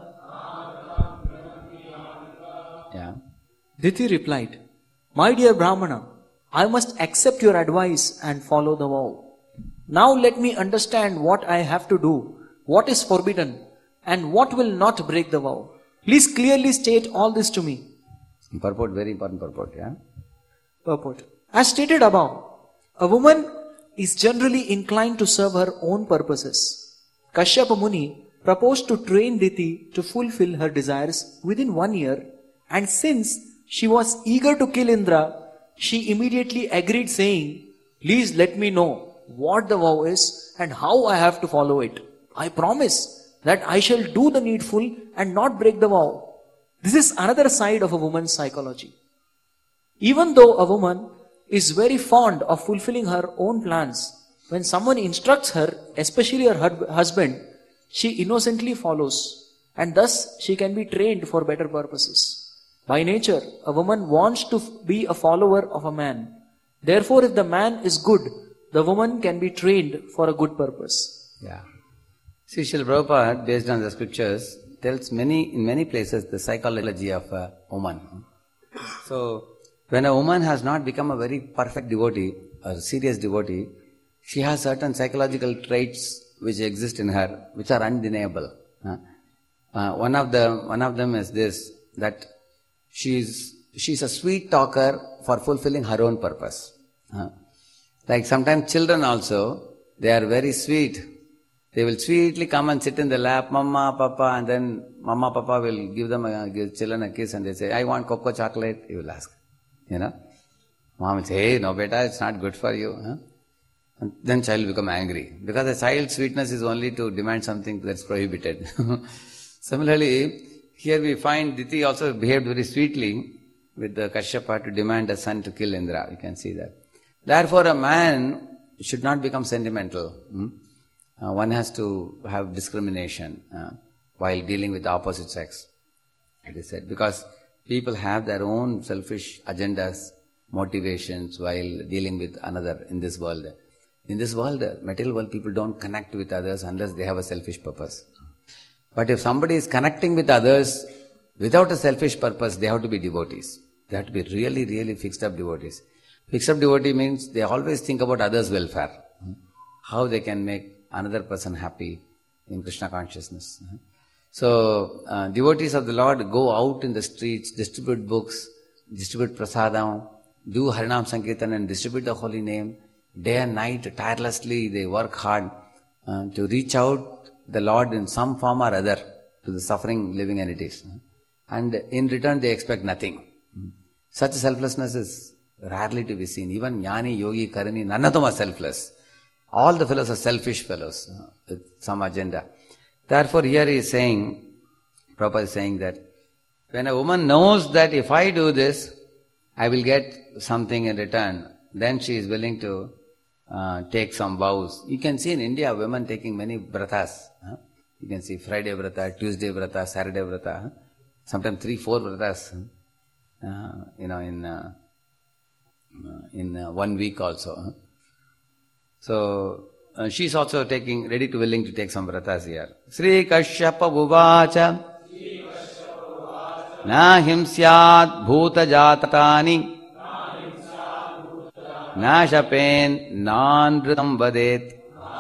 Yeah. Diti replied, my dear Brahmana, I must accept your advice and follow the vow. Now let me understand what I have to do, what is forbidden, and what will not break the vow. Please clearly state all this to me. Purport, very important purport, yeah? Purport. As stated above, a woman is generally inclined to serve her own purposes. Kashyapa Muni proposed to train Diti to fulfill her desires within one year, and since she was eager to kill Indra, she immediately agreed, saying, please let me know what the vow is and how I have to follow it. I promise that I shall do the needful and not break the vow. This is another side of a woman's psychology. Even though a woman is very fond of fulfilling her own plans, when someone instructs her, especially her husband, she innocently follows, and thus she can be trained for better purposes. By nature, a woman wants to be a follower of a man. Therefore, if the man is good, the woman can be trained for a good purpose. Yeah. See, Srila Prabhupada, based on the scriptures, tells many, in many places, the psychology of a woman. So, when a woman has not become a very perfect devotee, a serious devotee, she has certain psychological traits which exist in her, which are undeniable. Uh, uh, one of the one of them is this, that she's she's a sweet talker for fulfilling her own purpose. Uh, like sometimes children also, they are very sweet. They will sweetly come and sit in the lap, Mama, Papa, and then Mama, Papa will give them a, give children a kiss, and they say, I want cocoa chocolate. You will ask, you know. Mom will say, hey, no beta, it's not good for you. Huh? And then child will become angry. Because the child's sweetness is only to demand something that's prohibited. Similarly, here we find Diti also behaved very sweetly with the Kashyapa to demand a son to kill Indra. You can see that. Therefore, a man should not become sentimental. Hmm? Uh, one has to have discrimination uh, while dealing with the opposite sex, it is said. Because people have their own selfish agendas, motivations while dealing with another in this world. In this world, material world, people don't connect with others unless they have a selfish purpose. But if somebody is connecting with others without a selfish purpose, they have to be devotees. They have to be really, really fixed up devotees. Fixed up devotee means they always think about others' welfare. How they can make another person happy in Krishna consciousness. So, uh, devotees of the Lord go out in the streets, distribute books, distribute prasadam, do Harinam Sankirtan and distribute the holy name. Day and night, tirelessly, they work hard uh, to reach out the Lord in some form or other to the suffering living entities. And in return, they expect nothing. Such selflessness is rarely to be seen. Even Jnani, Yogi, Karani, none of them are selfless. All the fellows are selfish fellows uh, with some agenda. Therefore, here he is saying, Prabhupada is saying that when a woman knows that if I do this, I will get something in return, then she is willing to uh, take some vows. You can see in India women taking many vratas. Huh? You can see Friday vrata, Tuesday vrata, Saturday vrata. Huh? Sometimes three, four vratas. Huh? Uh, you know, in uh, in uh, one week also. Huh? So uh, she is also taking, ready to willing to take some vratas here. Sri Kashyapa Uvacha Na himsyat bhuta jatatani Na shapen nandritam vadet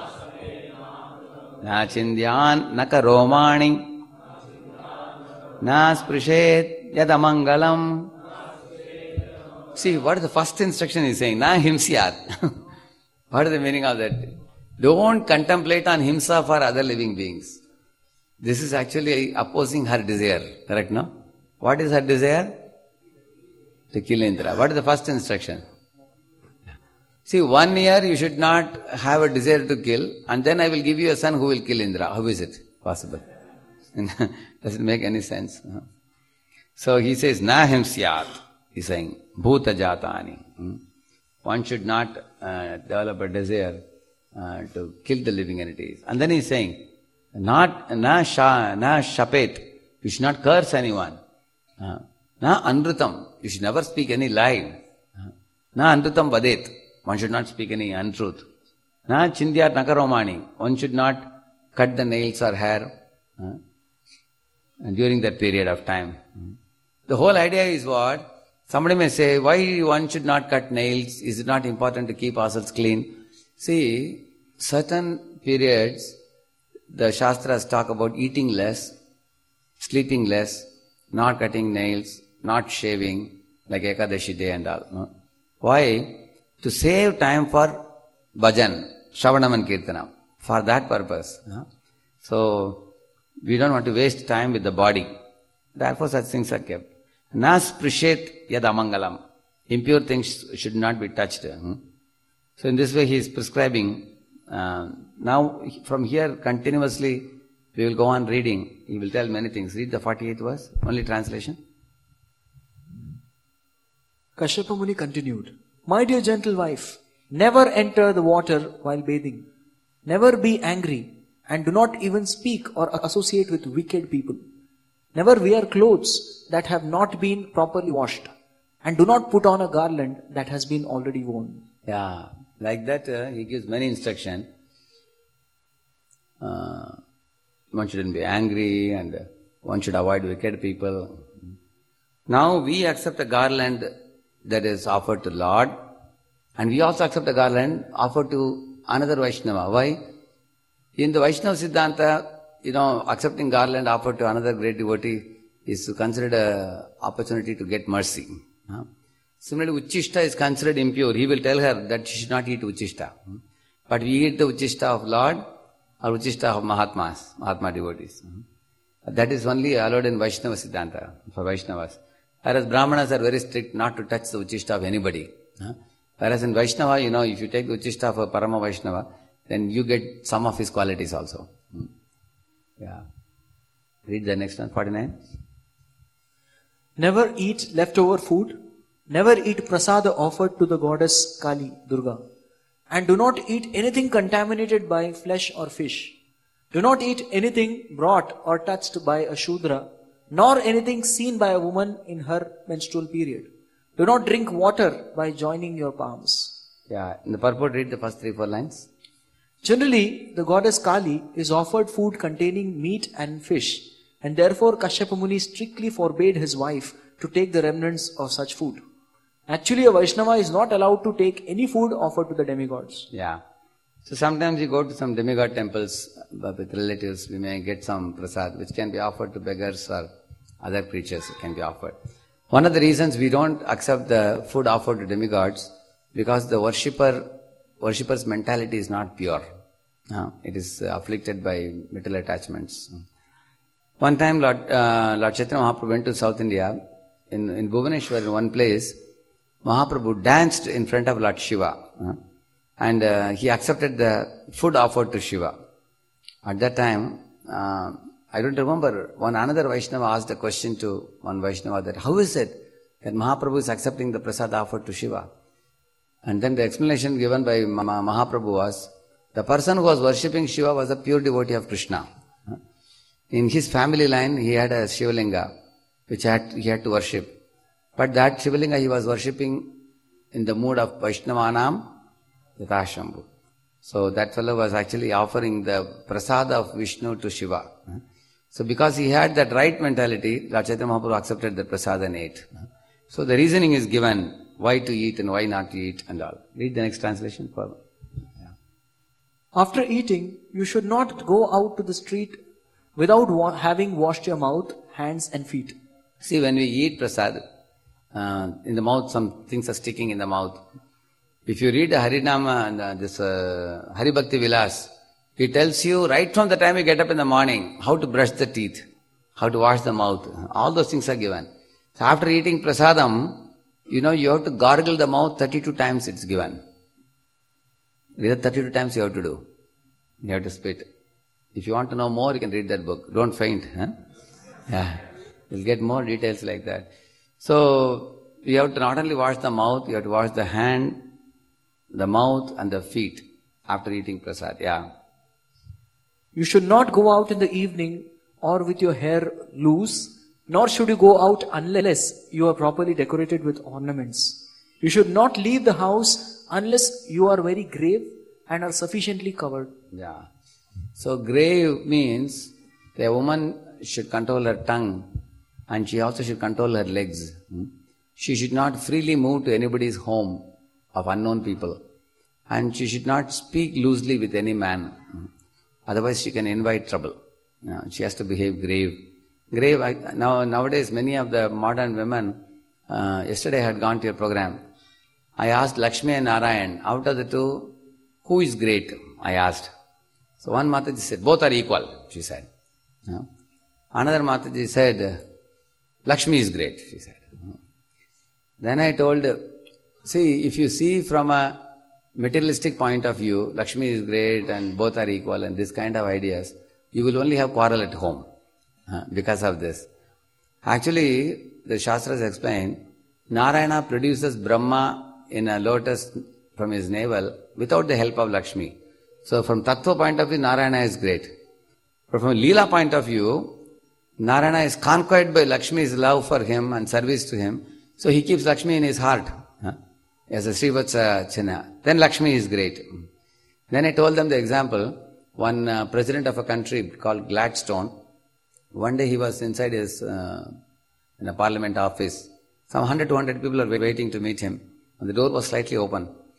Na chindyan naka romani Na sprishet yadamangalam. See, what is the first instruction he is saying? Na himsyat. What is the meaning of that? Don't contemplate on himsa for other living beings. This is actually opposing her desire. Correct, no? What is her desire? To kill Indra. What is the first instruction? See, one year you should not have a desire to kill, and then I will give you a son who will kill Indra. How is it possible? Does it make any sense? No. So he says, Na himsyat. He's saying, Bhuta jatani. Hmm? One should not uh, develop a desire uh, to kill the living entities. And then he's saying, not na sha, na shapet. You should not curse anyone. Uh, na anrutam. You should never speak any lie. Uh, na anrutam vadet. One should not speak any untruth. Na chindyat nakaromani. One should not cut the nails or hair uh, during that period of time. The whole idea is what? Somebody may say, why one should not cut nails? Is it not important to keep ourselves clean? See, certain periods, the Shastras talk about eating less, sleeping less, not cutting nails, not shaving, like Ekadashi day and all. No? Why? To save time for bhajan, Shravanam and Kirtanam, for that purpose. No? So, we don't want to waste time with the body. Therefore, such things are kept. Na sprishet yad amangalam. Impure things should not be touched. Hmm? So in this way he is prescribing. Uh, now from here continuously we will go on reading. He will tell many things. Read the forty-eighth verse. Only translation. Kashyapa Muni continued, My dear gentle wife, never enter the water while bathing. Never be angry and do not even speak or associate with wicked people. Never wear clothes that have not been properly washed, and do not put on a garland that has been already worn. Yeah, like that uh, he gives many instructions. Uh, one shouldn't be angry and uh, one should avoid wicked people. Now we accept a garland that is offered to Lord, and we also accept a garland offered to another Vaishnava. Why? In the Vaishnava Siddhanta, you know, accepting garland offered to another great devotee is considered an opportunity to get mercy. Huh? Similarly, Uchishta is considered impure. He will tell her that she should not eat Uchishta. But we eat the Uchishta of Lord or Uchishta of Mahatmas, Mahatma devotees. That is only allowed in Vaishnava Siddhanta for Vaishnavas. Whereas Brahmanas are very strict not to touch the Uchishta of anybody. Whereas in Vaishnava, you know, if you take the Uchishta of a Parama Vaishnava, then you get some of his qualities also. Yeah. Read the next one, forty-nine. Never eat leftover food. Never eat prasada offered to the goddess Kali, Durga. And do not eat anything contaminated by flesh or fish. Do not eat anything brought or touched by a Shudra, nor anything seen by a woman in her menstrual period. Do not drink water by joining your palms. Yeah, in the purport, read the first three, four lines. Generally, the goddess Kali is offered food containing meat and fish, and therefore Kashyapa Muni strictly forbade his wife to take the remnants of such food. Actually, a Vaishnava is not allowed to take any food offered to the demigods. Yeah. So sometimes you go to some demigod temples with relatives, we may get some prasad which can be offered to beggars or other creatures, it can be offered. One of the reasons we don't accept the food offered to demigods because the worshipper, worshipper's mentality is not pure. Uh, it is uh, afflicted by material attachments. One time Lord, uh, Lord Chaitanya Mahaprabhu went to South India, in, in Bhubaneswar, in one place, Mahaprabhu danced in front of Lord Shiva. Uh, and uh, he accepted the food offered to Shiva. At that time, uh, I don't remember, one another Vaishnava asked a question to one Vaishnava that, how is it that Mahaprabhu is accepting the prasad offered to Shiva? And then the explanation given by Mahaprabhu was, the person who was worshipping Shiva was a pure devotee of Krishna. In his family line, he had a Shivalinga, which had, he had to worship. But that Shivalinga he was worshipping in the mood of Vaishnavanam Yatashambhu. So that fellow was actually offering the prasad of Vishnu to Shiva. So because he had that right mentality, Lord Chaitanya Mahaprabhu accepted the prasad and ate. So the reasoning is given, why to eat and why not to eat and all. Read the next translation. For, yeah. After eating, you should not go out to the street without wa- having washed your mouth, hands and feet. See, when we eat prasad, uh, in the mouth, some things are sticking in the mouth. If you read the Harinama and uh, this uh, Hari Bhakti Vilas, it tells you right from the time you get up in the morning, how to brush the teeth, how to wash the mouth. All those things are given. So after eating prasadam, you know, you have to gargle the mouth thirty-two times it's given. With thirty-two times you have to do. You have to spit. If you want to know more, you can read that book. Don't faint. Huh? Yeah. You'll get more details like that. So, you have to not only wash the mouth, you have to wash the hand, the mouth and the feet after eating prasad. Yeah. You should not go out in the evening or with your hair loose, nor should you go out unless you are properly decorated with ornaments. You should not leave the house unless you are very grave and are sufficiently covered. Yeah. So grave means a woman should control her tongue and she also should control her legs. She should not freely move to anybody's home of unknown people. And she should not speak loosely with any man. Otherwise she can invite trouble. You know, she has to behave grave. Grave, I, now nowadays many of the modern women, uh, yesterday I had gone to a program. I asked Lakshmi and Narayan, out of the two, who is great? I asked. So one Mataji said, both are equal, she said. You know? Another Mataji said, Lakshmi is great, she said. Then I told, see, if you see from a materialistic point of view, Lakshmi is great and both are equal and this kind of ideas, you will only have quarrel at home uh, because of this. Actually, the Shastras explain, Narayana produces Brahma in a lotus from his navel without the help of Lakshmi. So from Tattva point of view, Narayana is great. But from a Leela point of view, Narayana is conquered by Lakshmi's love for him and service to him. So he keeps Lakshmi in his heart huh? as a Srivatsa Chinna. Then Lakshmi is great. Then I told them the example. One uh, president of a country called Gladstone, one day he was inside his uh, in a parliament office. Some one hundred, two hundred people were waiting to meet him. And the door was slightly open.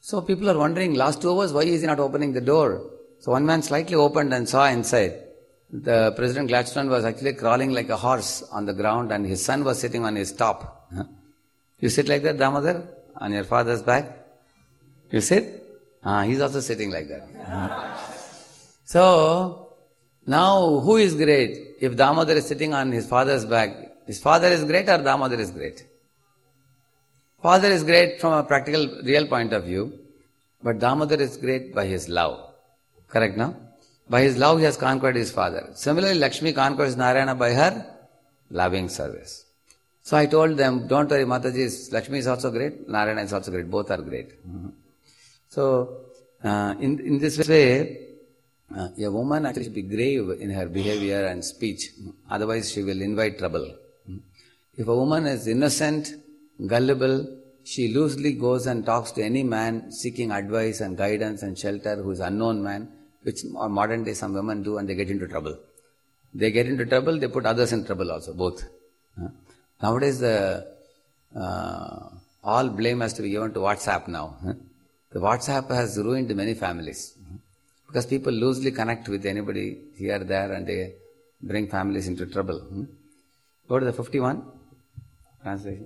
So people are wondering, last two hours, why is he not opening the door? So one man slightly opened and saw inside. The President Gladstone was actually crawling like a horse on the ground and his son was sitting on his top. You sit like that, Damodar, on your father's back? You sit? Ah, he's also sitting like that. So, now who is great? If Damodar is sitting on his father's back, his father is great or Damodar is great? Father is great from a practical, real point of view, but Damodar is great by his love. Correct, no? By his love he has conquered his father. Similarly, Lakshmi conquers Narayana by her loving service. So I told them, don't worry, Mataji, is, Lakshmi is also great, Narayana is also great, both are great. Mm-hmm. So, uh, in, in this way, uh, a woman actually should be grave in her behavior and speech, otherwise she will invite trouble. If a woman is innocent, gullible, she loosely goes and talks to any man seeking advice and guidance and shelter who is unknown man, which on modern day some women do, and they get into trouble. They get into trouble, they put others in trouble also, both. Nowadays the uh, all blame has to be given to WhatsApp now. The WhatsApp has ruined many families because people loosely connect with anybody here, there, and they bring families into trouble. Go to the fifty-one translation.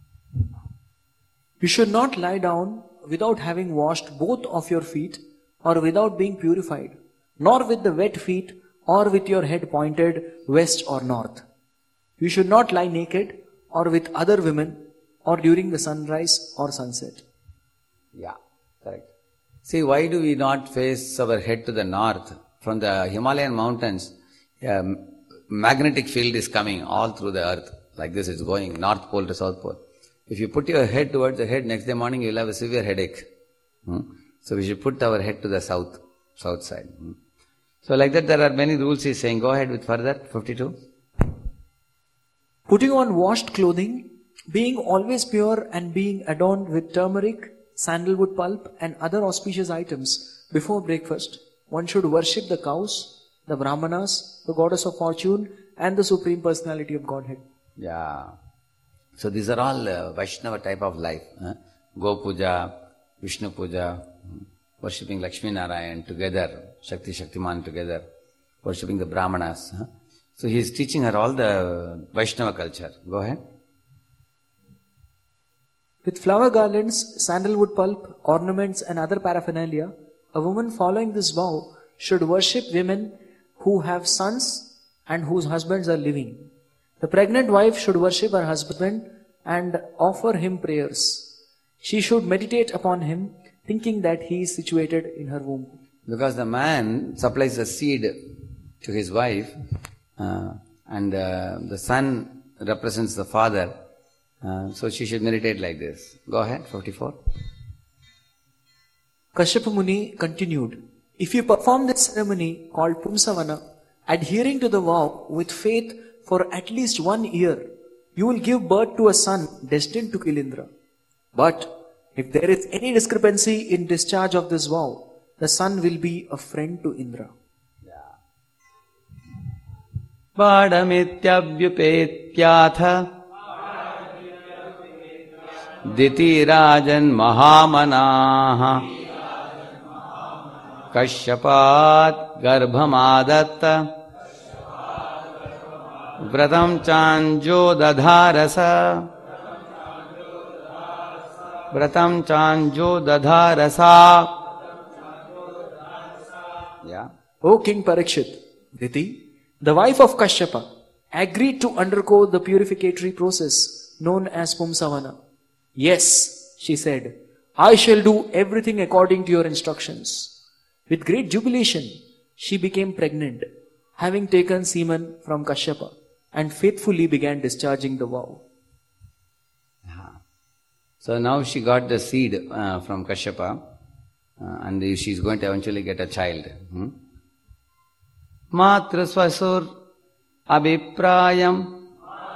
You should not lie down without having washed both of your feet or without being purified, nor with the wet feet or with your head pointed west or north. You should not lie naked or with other women or during the sunrise or sunset. Yeah, correct. See, why do we not face our head to the north? From the Himalayan mountains, a magnetic field is coming all through the earth. Like this, it's going north pole to south pole. If you put your head towards the head, next day morning you'll have a severe headache. Hmm? So we should put our head to the south, south side. Hmm? So like that there are many rules he's saying. Go ahead with further, fifty-two. Putting on washed clothing, being always pure and being adorned with turmeric, sandalwood pulp and other auspicious items before breakfast. One should worship the cows, the brahmanas, the goddess of fortune and the supreme personality of Godhead. Yeah. So these are all uh, Vaishnava type of life. Huh? Go Puja, Vishnu Puja, worshipping Lakshmi Narayan together, Shakti Shaktiman together, worshipping the Brahmanas. Huh? So he is teaching her all the Vaishnava culture. Go ahead. With flower garlands, sandalwood pulp, ornaments and other paraphernalia, a woman following this vow should worship women who have sons and whose husbands are living. The pregnant wife should worship her husband and offer him prayers. She should meditate upon him, thinking that he is situated in her womb. Because the man supplies the seed to his wife, uh, and uh, the son represents the father, uh, so she should meditate like this. Go ahead, fifty-four. Kashyapa Muni continued, if you perform this ceremony called Pumsavana, adhering to the vow with faith for at least one year, you will give birth to a son destined to kill Indra. But if there is any discrepancy in discharge of this vow, the son will be a friend to Indra. Padamityabhyupetyatha Ditirajan Mahamanaha Kashyapat Garbhamadatta Vratam Chanjo Dadharasa Vratam Chanjo Dadharasa. Yeah. O King Parikshit, Diti, the wife of Kashyapa, agreed to undergo the purificatory process known as Pumsavana. Yes, she said, I shall do everything according to your instructions. With great jubilation, she became pregnant, having taken semen from Kashyapa, and faithfully began discharging the vow. So now she got the seed uh, from Kashyapa, uh, and she is going to eventually get a child. Hmm? Matra swasur abhiprayam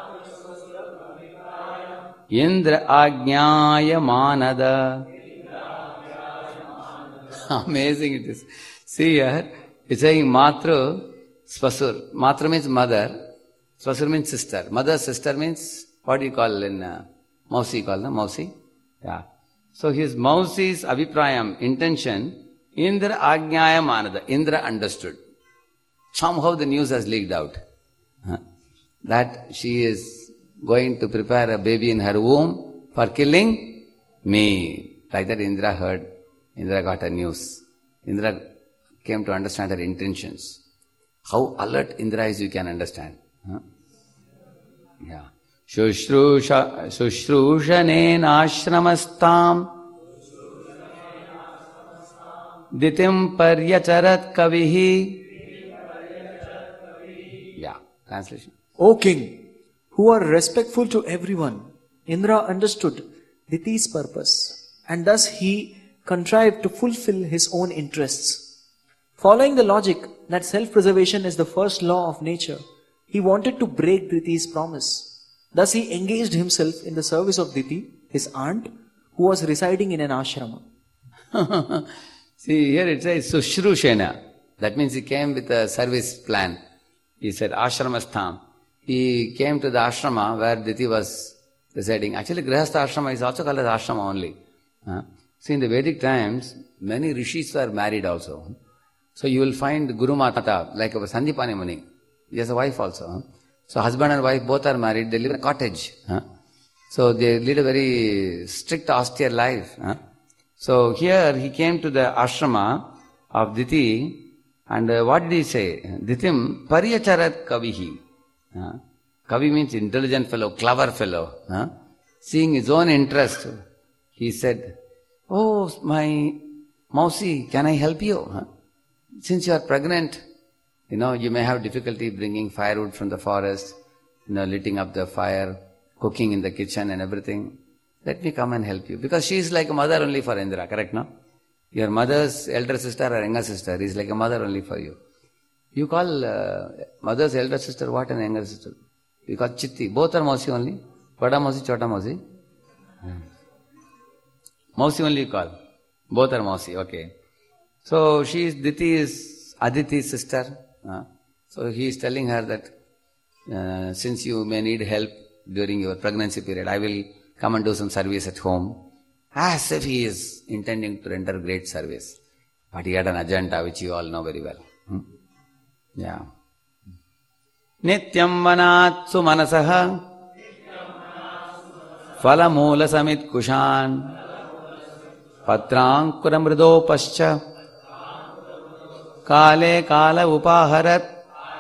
Indra ajnaya manada. Amazing it is. See here, it's saying Matra swasur. Matra means mother, swasur means sister. Mother, sister means, what do you call in uh, Mausi, call no? Mausi? Yeah. So his Mausi's Abhiprayam, intention, Indra Ajnaya Manada. Indra understood. Somehow the news has leaked out. Huh? That she is going to prepare a baby in her womb for killing me. Like that Indra heard. Indra got a news. Indra came to understand her intentions. How alert Indra is, you can understand. Huh? Yeah. Shushrusha, Shushrushanen ashramastam Ditim paryacharat kavihi. Yeah, translation. O king, who are respectful to everyone, Indra understood Diti's purpose, and thus he contrived to fulfill his own interests. Following the logic that self-preservation is the first law of nature, he wanted to break Diti's promise. Thus he engaged himself in the service of Diti, his aunt, who was residing in an ashrama. See, here it says Sushrushena. That means he came with a service plan. He said ashramastham. He came to the ashrama where Diti was residing. Actually, Grihastha ashrama is also called as ashrama only. Huh? See, in the Vedic times, many rishis were married also. So you will find Guru Mata, like Sandipani Muni. He has a wife also. Huh? So husband and wife both are married. They live in a cottage. Huh? So they lead a very strict, austere life. Huh? So here he came to the ashrama of Diti, and uh, what did he say? Ditim paryacharat kavihi. Huh? Kavi means intelligent fellow, clever fellow. Huh? Seeing his own interest, he said, "Oh, my Mausi, can I help you? Huh? Since you are pregnant, you know, you may have difficulty bringing firewood from the forest, you know, lighting up the fire, cooking in the kitchen and everything. Let me come and help you." Because she is like a mother only for Indra, correct, no? Your mother's elder sister or younger sister is like a mother only for you. You call uh, mother's elder sister what and younger sister? You call Chitti. Both are Mausi only. Bada Mausi, Chota Mausi. Hmm. Mausi only you call. Both are Mausi, okay. So she is, Diti is Aditi's sister. Uh, so he is telling her that uh, since you may need help during your pregnancy period, I will come and do some service at home. As if he is intending to render great service. But he had an agenda which you all know very well. Hmm? Yeah. Nityam vanatsu manasaha phalamoola samit kushan patrankuram mridopascha kale kala upaharat.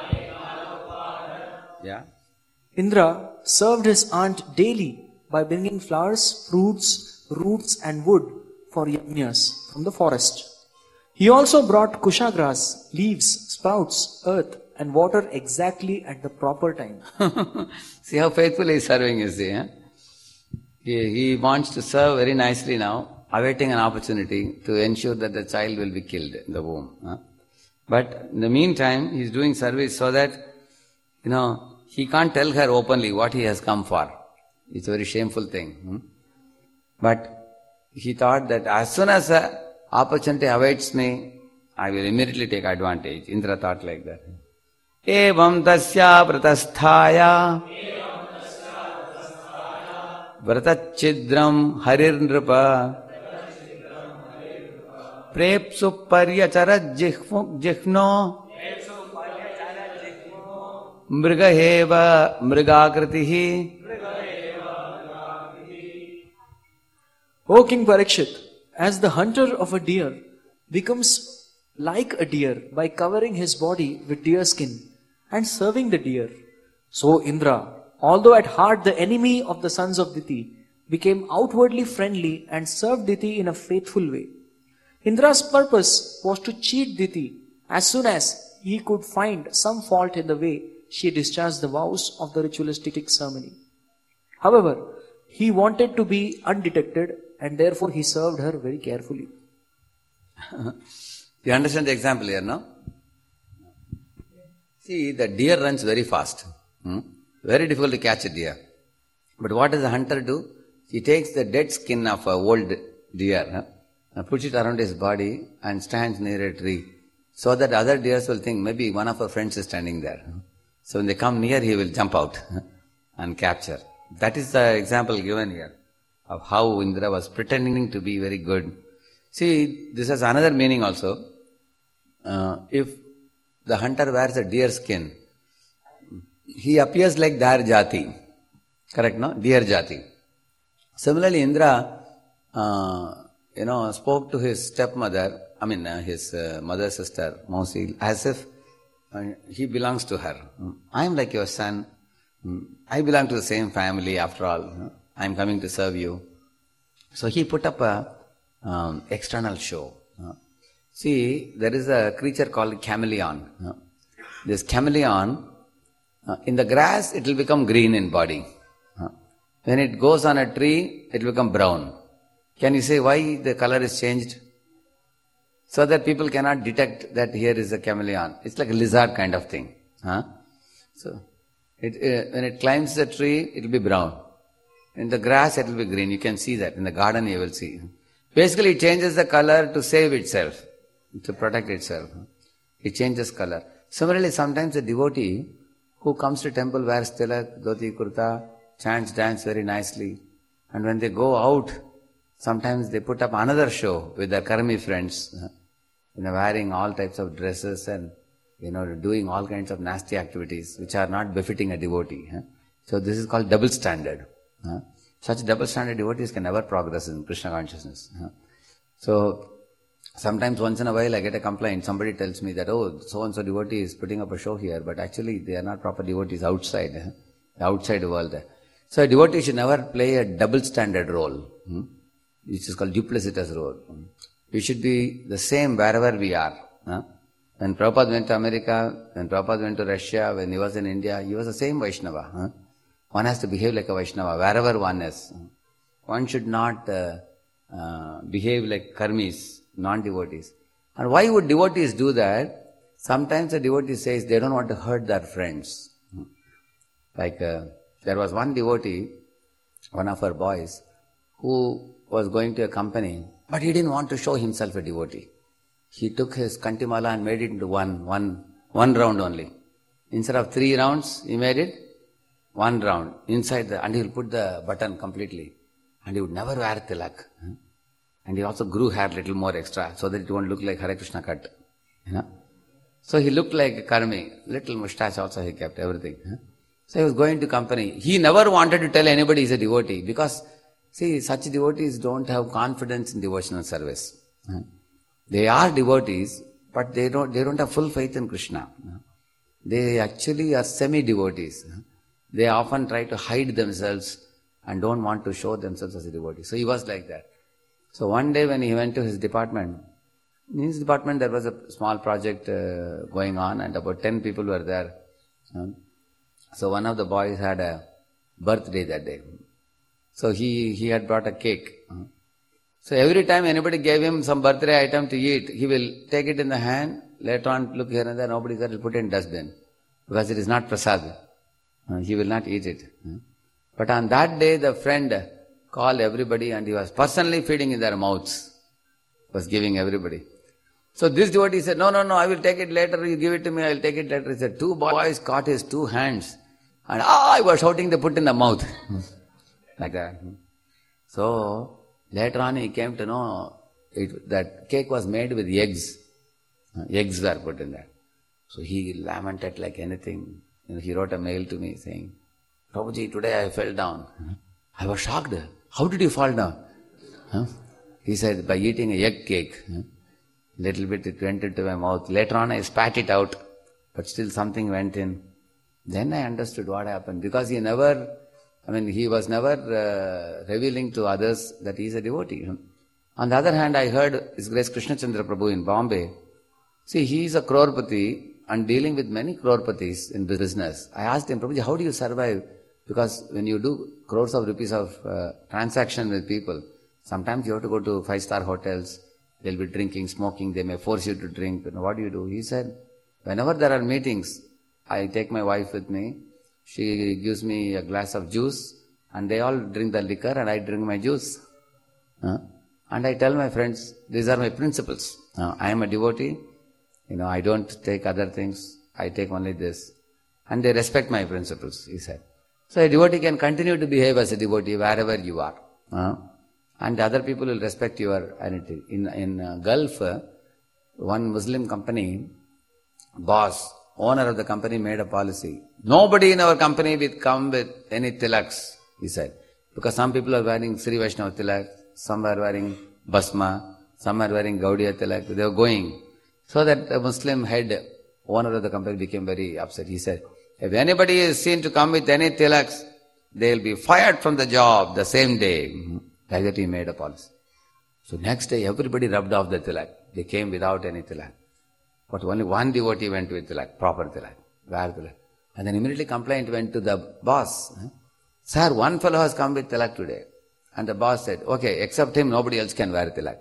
Yeah. Indra served his aunt daily by bringing flowers, fruits, roots and wood for yajnas from the forest. He also brought kusha grass, leaves, sprouts, earth and water exactly at the proper time. See how faithfully he is serving, you see. Eh? He, he wants to serve very nicely now, awaiting an opportunity to ensure that the child will be killed in the womb. Eh? But in the meantime, he is doing service so that, you know, he can't tell her openly what he has come for. It's a very shameful thing. Hmm? But he thought that as soon as an opportunity awaits me, I will immediately take advantage. Indra thought like that. Evam tasya vratasthaya vratachidram harirnripa prepsu paryacharat jihno mrigaheva mrigakritihi. O King Parikshit, as the hunter of a deer becomes like a deer by covering his body with deer skin and serving the deer, so Indra, although at heart the enemy of the sons of Diti, became outwardly friendly and served Diti in a faithful way. Indra's purpose was to cheat Diti as soon as he could find some fault in the way she discharged the vows of the ritualistic ceremony. However, he wanted to be undetected and therefore he served her very carefully. You understand the example here, no? See, the deer runs very fast. Hmm? Very difficult to catch a deer. But what does the hunter do? He takes the dead skin of an old deer, huh? and puts it around his body and stands near a tree, so that other deers will think maybe one of our friends is standing there. So when they come near, he will jump out and capture. That is the example given here. of how Indra was pretending to be very good. See, this has another meaning also. Uh, if the hunter wears a deer skin, he appears like Dar Jati. Correct, no? Deer Jati. Similarly, Indra, uh, you know, spoke to his stepmother, I mean, uh, his uh, mother sister, Mausi, as if uh, he belongs to her. I am like your son. I belong to the same family after all. I am coming to serve you. So he put up a um, external show. See, there is a creature called chameleon. This chameleon, uh, in the grass, it will become green in body. When it goes on a tree, it will become brown. Can you say why the color is changed? So that people cannot detect that here is a chameleon. It's like a lizard kind of thing. Huh? So, it, uh, when it climbs the tree, it will be brown. In the grass, it will be green. You can see that. In the garden, you will see. Basically, it changes the color to save itself, to protect itself. It changes color. Similarly, sometimes a devotee who comes to temple wears tilak, dhoti, kurta, chants, dance very nicely. And when they go out, sometimes they put up another show with their karmi friends, you know, wearing all types of dresses and, you know, doing all kinds of nasty activities which are not befitting a devotee. So this is called double standard. Such double standard devotees can never progress in Krishna consciousness. So sometimes once in a while I get a complaint, somebody tells me that, oh, so-and-so devotee is putting up a show here, but actually they are not proper devotees outside, the outside world. So a devotee should never play a double standard role, which is called duplicitous role. We should be the same wherever we are. When Prabhupada went to America, when Prabhupada went to Russia, when he was in India, he was the same Vaishnava. One has to behave like a Vaishnava wherever one is. One should not uh, uh, behave like karmis, non-devotees. And why would devotees do that? Sometimes a devotee says they don't want to hurt their friends. Like uh, there was one devotee, one of our boys, who was going to a company, but he didn't want to show himself a devotee. He took his kantimala and made it into one, one, one round only. Instead of three rounds, he made it one round inside the, and he will put the button completely. And he would never wear tilak. And he also grew hair little more extra so that it won't look like Hare Krishna cut. You know? So he looked like Karmi. Little moustache also he kept, everything. So he was going to company. He never wanted to tell anybody he's a devotee because, see, such devotees don't have confidence in devotional service. They are devotees, but they don't, they don't have full faith in Krishna. They actually are semi-devotees. They often try to hide themselves and don't want to show themselves as a devotee. So he was like that. So one day when he went to his department, in his department there was a small project uh, going on and about ten people were there. So one of the boys had a birthday that day. So he, he had brought a cake. So every time anybody gave him some birthday item to eat, he will take it in the hand, later on look here and there, nobody's there, he'll put it in dustbin. Because it is not prasad. He will not eat it. But on that day, the friend called everybody and he was personally feeding in their mouths. Was giving everybody. So this devotee said, no, no, no, I will take it later, you give it to me, I will take it later. He said, two boys caught his two hands and ah, I was shouting to put in the mouth. Like that. So, later on he came to know it, that cake was made with eggs. Eggs were put in that. So he lamented like anything. You know, he wrote a mail to me saying, Prabhuji, today I fell down. I was shocked. How did you fall down? Huh? He said, by eating a egg cake. Little bit it went into my mouth. Later on I spat it out, but still something went in. Then I understood what happened. Because he never, I mean, he was never uh, revealing to others that he is a devotee. On the other hand, I heard His Grace Krishna Chandra Prabhu in Bombay. See, he is a crorepati and dealing with many crores in business. I asked him, Prabhuji, how do you survive? Because when you do crores of rupees of uh, transaction with people, sometimes you have to go to five-star hotels, they'll be drinking, smoking, they may force you to drink. You know, what do you do? He said, whenever there are meetings, I take my wife with me, she gives me a glass of juice, and they all drink the liquor and I drink my juice. Uh, and I tell my friends, these are my principles. Uh, I am a devotee. You know, I don't take other things, I take only this. And they respect my principles, he said. So a devotee can continue to behave as a devotee wherever you are. Uh, and other people will respect your identity. In, in uh, Gulf, uh, one Muslim company, boss, owner of the company made a policy. Nobody in our company will come with any tilaks, he said. Because some people are wearing Sri Vaishnava tilak, some are wearing Basma, some are wearing Gaudiya tilak. They were going. So that the Muslim head, owner of the company, became very upset. He said, if anybody is seen to come with any tilaks, they will be fired from the job the same day. Mm-hmm. Like that he made a policy. So next day everybody rubbed off the tilak. They came without any tilak. But only one devotee went with tilak, proper tilak, wear tilak. And then immediately complaint went to the boss. Sir, one fellow has come with tilak today. And the boss said, okay, except him, nobody else can wear tilak.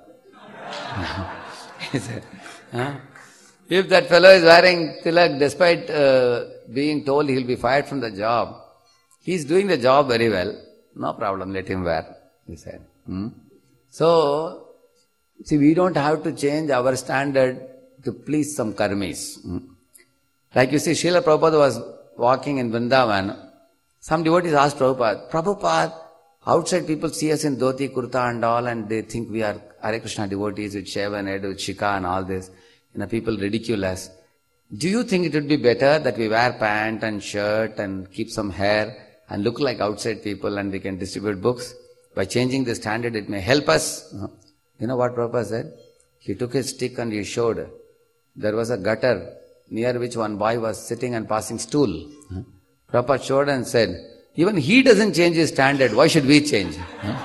He said, huh? If that fellow is wearing tilak despite uh, being told he will be fired from the job, he is doing the job very well. No problem, let him wear, he said. Hmm? So, see, we don't have to change our standard to please some karmis. Hmm? Like you see, Srila Prabhupada was walking in Vrindavan. Some devotees asked Prabhupada, Prabhupada, outside people see us in dhoti, kurta and all, and they think we are Hare Krishna devotees with shaven head, with shika and all this. You know, people ridicule us. Do you think it would be better that we wear pant and shirt and keep some hair and look like outside people and we can distribute books? By changing the standard, it may help us. You know what Prabhupada said? He took his stick and he showed. There was a gutter near which one boy was sitting and passing stool. Prabhupada showed and said, even he doesn't change his standard, why should we change?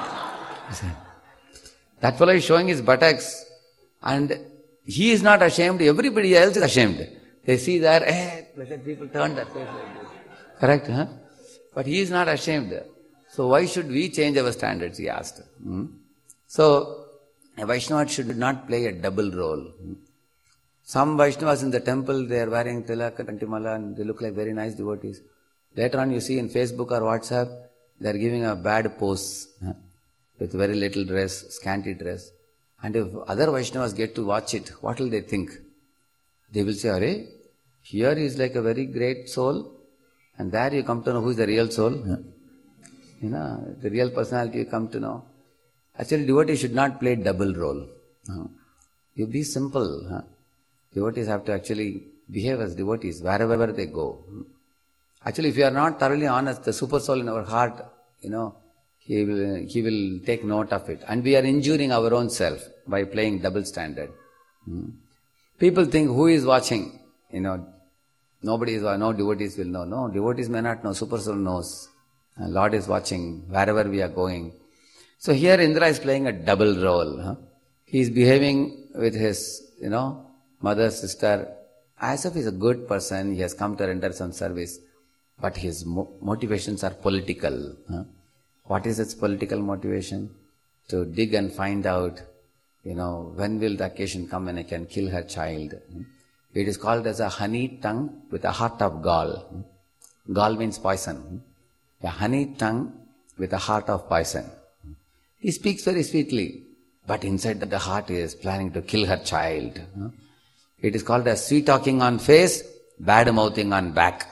That fellow is showing his buttocks and he is not ashamed, everybody else is ashamed. They see there, eh, blessed people turn that face like this. Correct, huh? But he is not ashamed. So why should we change our standards, he asked. Hmm? So, a Vaishnava should not play a double role. Hmm? Some Vaishnavas in the temple, they are wearing tilak and kantimala and they look like very nice devotees. Later on you see in Facebook or WhatsApp, they are giving a bad pose huh? with very little dress, scanty dress. And if other Vaishnavas get to watch it, what will they think? They will say, Arey, here he is like a very great soul, and there you come to know who is the real soul. Yeah. You know, the real personality you come to know. Actually, devotees should not play double role. Uh, you be simple. Huh? Devotees have to actually behave as devotees wherever they go. Actually, if you are not thoroughly honest, the super soul in our heart, you know, he will, he will take note of it. And we are injuring our own self by playing double standard. Hmm. People think, who is watching? You know, nobody is, no devotees will know. No, devotees may not know, super soul knows. And Lord is watching wherever we are going. So here Indra is playing a double role. Huh? He is behaving with his, you know, mother, sister, as if he is a good person, he has come to render some service. But his mo- motivations are political. Huh? What is its political motivation? To dig and find out, you know, when will the occasion come when I can kill her child. It is called as a honey tongue with a heart of gall. Gall means poison. A honey tongue with a heart of poison. He speaks very sweetly, but inside the heart he is planning to kill her child. It is called as sweet talking on face, bad mouthing on back.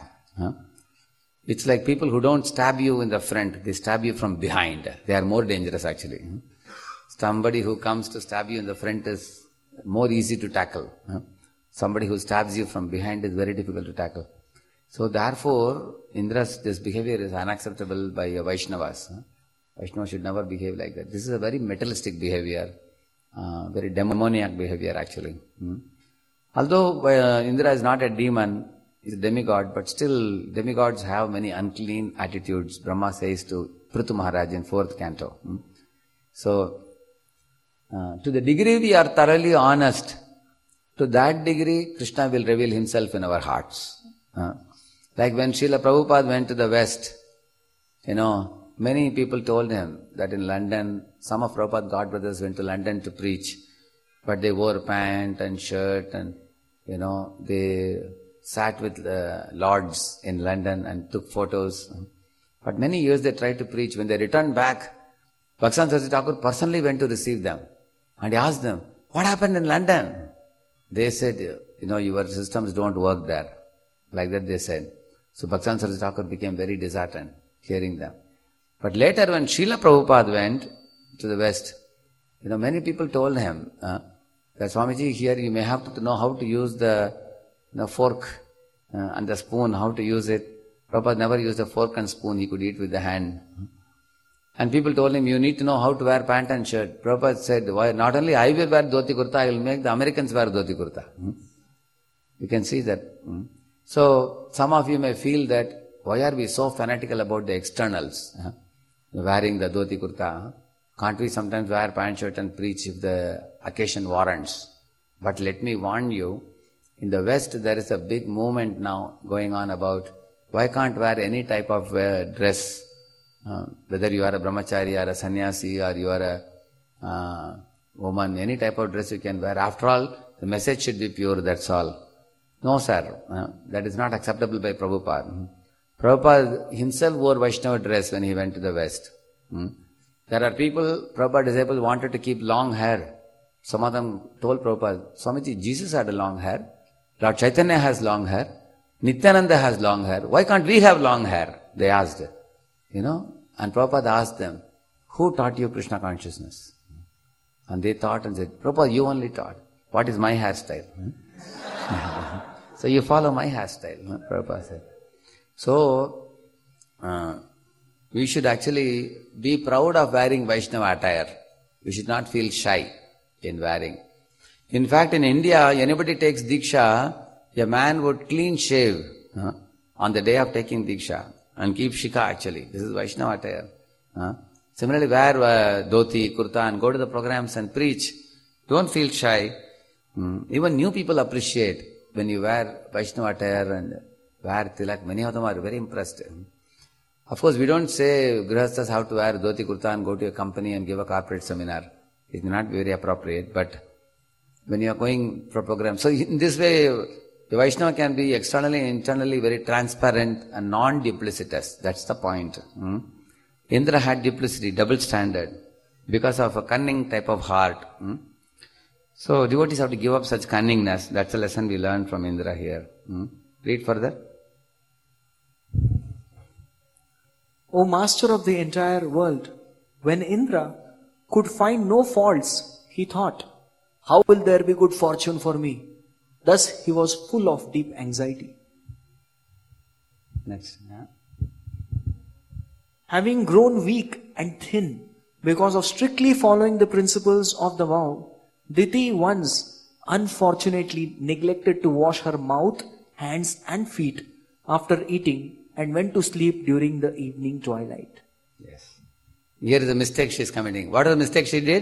It's like people who don't stab you in the front, they stab you from behind. They are more dangerous actually. Somebody who comes to stab you in the front is more easy to tackle. Somebody who stabs you from behind is very difficult to tackle. So therefore, Indra's this behavior is unacceptable by Vaishnavas. Vaishnavas should never behave like that. This is a very materialistic behavior, uh, very demoniac behavior actually. Hmm? Although uh, Indra is not a demon, he is a demigod, but still demigods have many unclean attitudes. Brahma says to Prithu Maharaj in fourth canto. Hmm? So, uh, to the degree we are thoroughly honest, to that degree Krishna will reveal himself in our hearts. Uh, like when Srila Prabhupada went to the West, you know, many people told him that in London, some of Prabhupada's god brothers went to London to preach, but they wore pant and shirt and, you know, they sat with the lords in London and took photos. But many years they tried to preach. When they returned back, Bhaktivinoda Saraswati Thakur personally went to receive them. And he asked them, what happened in London? They said, you know, your systems don't work there. Like that they said. So Bhaktivinoda Saraswati Thakur became very disheartened hearing them. But later when Srila Prabhupada went, to the West, you know, many people told him uh, that Swamiji, here you may have to know how to use the you know, fork uh, and the spoon, how to use it. Prabhupada never used a fork and spoon, he could eat with the hand. And people told him, you need to know how to wear pant and shirt. Prabhupada said, why, not only I will wear dhoti kurta, I will make the Americans wear dhoti kurta. Hmm? You can see that. Hmm? So, some of you may feel that, why are we so fanatical about the externals? Huh? Wearing the dhoti kurta. Huh? Can't we sometimes wear pant shirt and preach if the occasion warrants? But let me warn you, in the West there is a big movement now going on about why can't wear any type of uh, dress, uh, whether you are a brahmachari or a sannyasi or you are a uh, woman, any type of dress you can wear. After all, the message should be pure, that's all. No sir, uh, that is not acceptable by Prabhupada. Prabhupada himself wore Vaishnava dress when he went to the West. Hmm? There are people, Prabhupada disciples wanted to keep long hair. Some of them told Prabhupada, Swamiji, Jesus had a long hair, Lord Chaitanya has long hair, Nityananda has long hair, why can't we have long hair? They asked. You know, and Prabhupada asked them, who taught you Krishna consciousness? And they thought and said, Prabhupada, you only taught. What is my hairstyle? So you follow my hairstyle, Prabhupada said. So, uh, we should actually be proud of wearing Vaishnava attire. We should not feel shy in wearing. In fact, in India, anybody takes Diksha, a man would clean shave uh, on the day of taking Diksha and keep Shikha actually. This is Vaishnava attire. Uh. Similarly, wear uh, dhoti, kurta and go to the programs and preach. Don't feel shy. Mm. Even new people appreciate when you wear Vaishnava attire and wear tilak. Many of them are very impressed. Of course, we don't say Grihasthas have to wear dhoti, kurta and go to a company and give a corporate seminar. It may not be very appropriate, but when you are going for programs. So in this way, the Vaishnava can be externally and internally very transparent and non-duplicitous. That's the point. Hmm? Indra had duplicity, double standard, because of a cunning type of heart. Hmm? So devotees have to give up such cunningness. That's a lesson we learn from Indra here. Hmm? Read further. O master of the entire world, when Indra could find no faults, he thought, how will there be good fortune for me? Thus he was full of deep anxiety. Next. Yeah. Having grown weak and thin because of strictly following the principles of the vow, Diti once unfortunately neglected to wash her mouth, hands and feet after eating and went to sleep during the evening twilight. Yes. Here is a mistake she is committing. What was the mistake she did?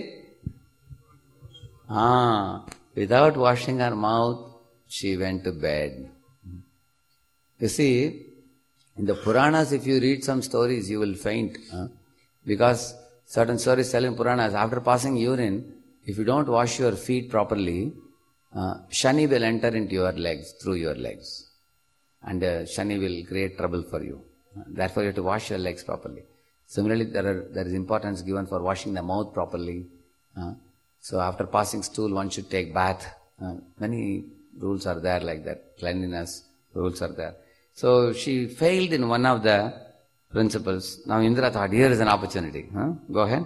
Ah, without washing her mouth, she went to bed. You see, in the Puranas, if you read some stories, you will faint. Huh? Because certain stories tell in Puranas, after passing urine, if you don't wash your feet properly, uh, Shani will enter into your legs, through your legs. And uh, Shani will create trouble for you. Therefore, you have to wash your legs properly. Similarly, there, are, there is importance given for washing the mouth properly. Uh, so after passing stool, one should take bath. Uh, many rules are there like that. Cleanliness rules are there. So she failed in one of the principles. Now Indra thought, here is an opportunity. Huh? Go ahead.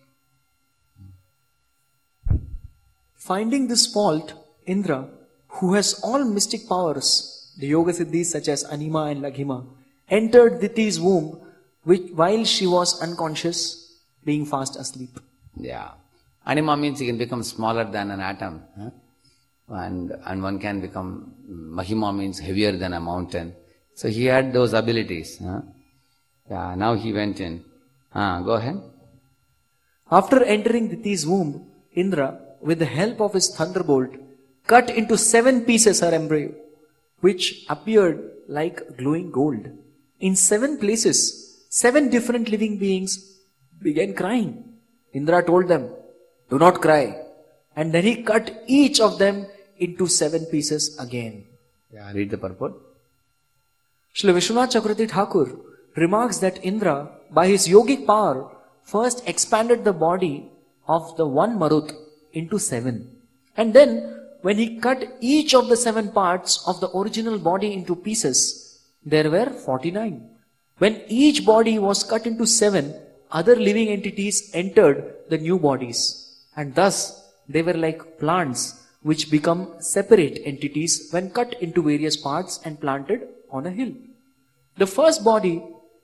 Finding this fault, Indra, who has all mystic powers, the yoga siddhis such as Anima and Laghima, entered Diti's womb which, while she was unconscious, being fast asleep. Yeah. Anima means you can become smaller than an atom. Huh? And, and one can become, Mahima means heavier than a mountain. So he had those abilities. Huh? Yeah, now he went in. Ah, go ahead. After entering Diti's womb, Indra, with the help of his thunderbolt, cut into seven pieces her embryo, which appeared like glowing gold. In seven places, seven different living beings began crying. Indra told them, do not cry. And then he cut each of them into seven pieces again. Yeah, read the purport. Srila Vishwanath Chakravarti Thakur remarks that Indra, by his yogic power, first expanded the body of the one Marut into seven. And then, when he cut each of the seven parts of the original body into pieces, there were forty-nine. When each body was cut into seven, other living entities entered the new bodies. And thus, they were like plants which become separate entities when cut into various parts and planted on a hill. The first body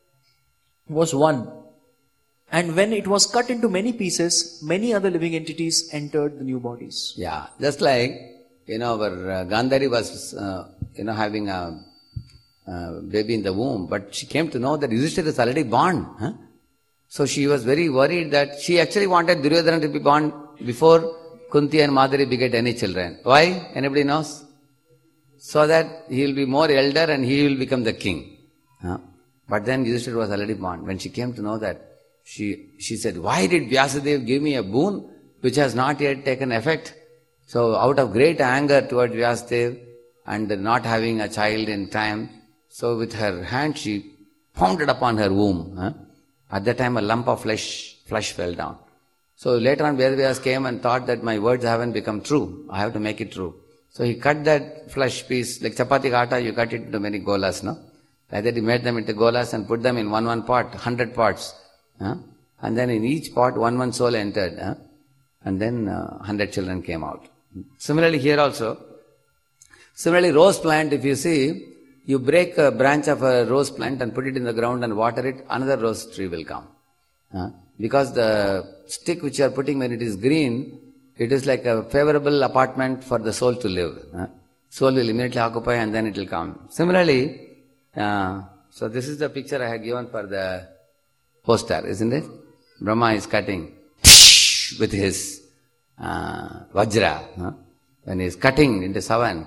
was one. And when it was cut into many pieces, many other living entities entered the new bodies. Yeah, just like, you know, our uh, Gandhari was, uh, you know, having a uh, baby in the womb, but she came to know that Yudhishthira is already born. Huh? So she was very worried that she actually wanted Duryodhana to be born before Kunti and Madhuri beget any children. Why? Anybody knows? So that he will be more elder and he will become the king. Huh? But then Yudhishthira was already born. When she came to know that, she she said, why did Vyasadeva give me a boon which has not yet taken effect? So out of great anger toward Vyasadeva and not having a child in time, so with her hand she pounded upon her womb. Huh? At that time a lump of flesh, flesh fell down. So later on Vedavyas came and thought that my words haven't become true. I have to make it true. So he cut that flesh piece, like chapati atta, you cut it into many golas, no? Like that he made them into golas and put them in one one pot, hundred pots. Huh? And then in each pot one one soul entered. Huh? And then uh, hundred children came out. Similarly here also, similarly rose plant, if you see, you break a branch of a rose plant and put it in the ground and water it, another rose tree will come. Huh? Because the stick which you are putting when it is green, it is like a favorable apartment for the soul to live. Huh? Soul will immediately occupy and then it will come. Similarly, uh, so this is the picture I had given for the poster, isn't it? Brahma is cutting with his uh, vajra. Huh? When he is cutting into savan,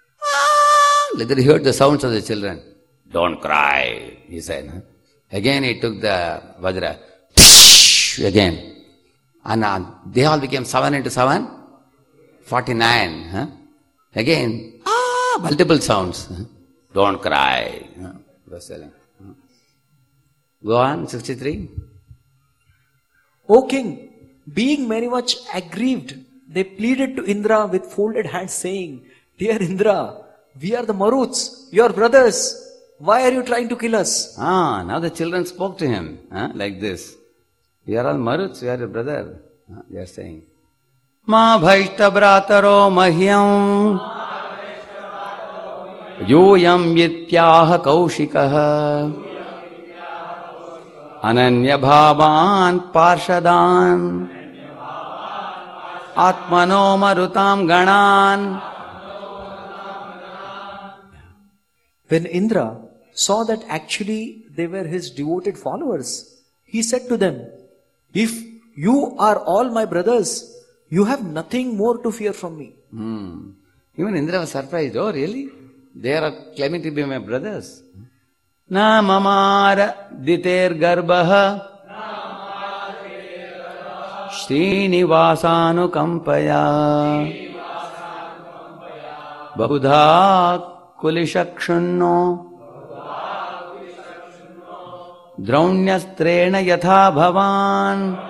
later he heard the sounds of the children. Don't cry, he said. Huh? Again he took the vajra. Again. And uh, they all became seven into seven? forty-nine. Huh? Again, ah, multiple sounds. Huh? Don't cry. Huh? Huh? Go on, sixty-three. O king, being very much aggrieved, they pleaded to Indra with folded hands saying, Dear Indra, we are the Maruts, your brothers. Why are you trying to kill us? Ah, now the children spoke to him huh? like this. We are all Maruts, we are your brother. Huh? They are saying, Ma bhaishta brataro mahyam yoyam yityaha kaushikaha Ananya bhavan parshadan atmano marutam ganan. When Indra saw that actually they were his devoted followers, he said to them, If you are all my brothers, you have nothing more to fear from me. Hmm. Even Indra was surprised. Oh, really? They are claiming to be my brothers. Na mamara diter garbaha Srinivasanu kampaya Bahudha kulishakshuno Draunyastrena yatha bhavan.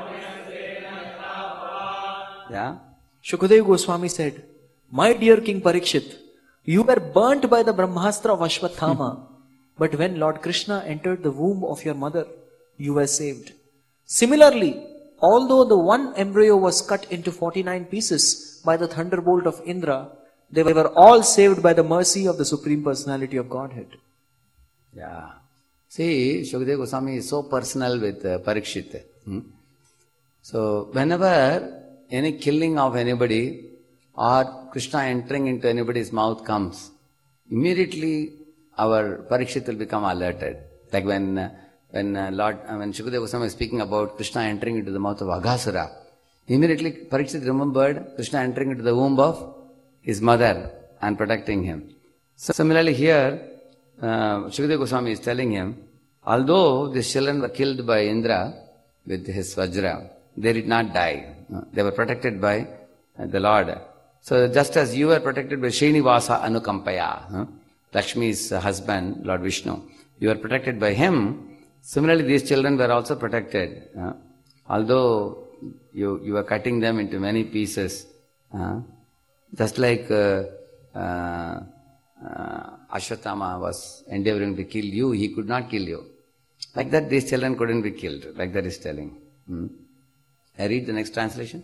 Yeah. Shukadeva Goswami said, My dear King Parikshit, you were burnt by the Brahmastra of Ashwatthama, but when Lord Krishna entered the womb of your mother, you were saved. Similarly, although the one embryo was cut into forty-nine pieces by the thunderbolt of Indra, they were all saved by the mercy of the Supreme Personality of Godhead. Yeah. See, Shukadeva Goswami is so personal with uh, Parikshit. Hmm? So, whenever any killing of anybody or Krishna entering into anybody's mouth comes, immediately our Parikshit will become alerted. Like when uh, when uh, Lord, uh, when Shukadeva Goswami is speaking about Krishna entering into the mouth of Aghasura, immediately Parikshit remembered Krishna entering into the womb of his mother and protecting him. So similarly here, uh, Shukadeva Goswami is telling him, although these children were killed by Indra with his vajra, they did not die. Uh, they were protected by uh, the Lord. So just as you were protected by Srinivasa Anukampaya, uh, Lakshmi's uh, husband, Lord Vishnu, you were protected by him. Similarly, these children were also protected. Uh, although you you were cutting them into many pieces, uh, just like uh, uh, uh, Ashwatthama was endeavoring to kill you, he could not kill you. Like that, these children couldn't be killed. Like that is telling. Hmm. I read the next translation.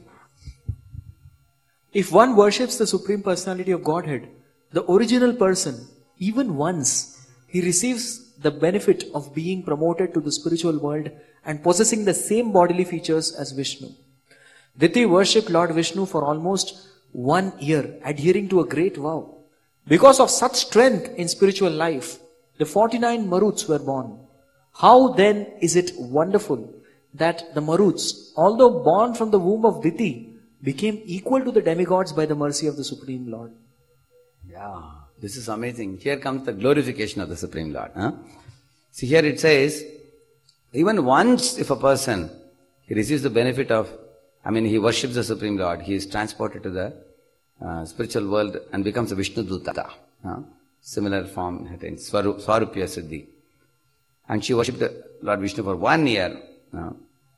If one worships the Supreme Personality of Godhead, the original person, even once, he receives the benefit of being promoted to the spiritual world and possessing the same bodily features as Vishnu. Diti worshipped Lord Vishnu for almost one year, adhering to a great vow. Because of such strength in spiritual life, the forty-nine Maruts were born. How then is it wonderful that the Maruts, although born from the womb of Diti, became equal to the demigods by the mercy of the Supreme Lord. Yeah, this is amazing. Here comes the glorification of the Supreme Lord. Huh? See, here it says, even once if a person, he receives the benefit of, I mean, he worships the Supreme Lord, he is transported to the uh, spiritual world and becomes a Vishnu Duta. Huh? Similar form attains, Swaru, Swarupya Siddhi. And she worshipped Lord Vishnu for one year. Uh,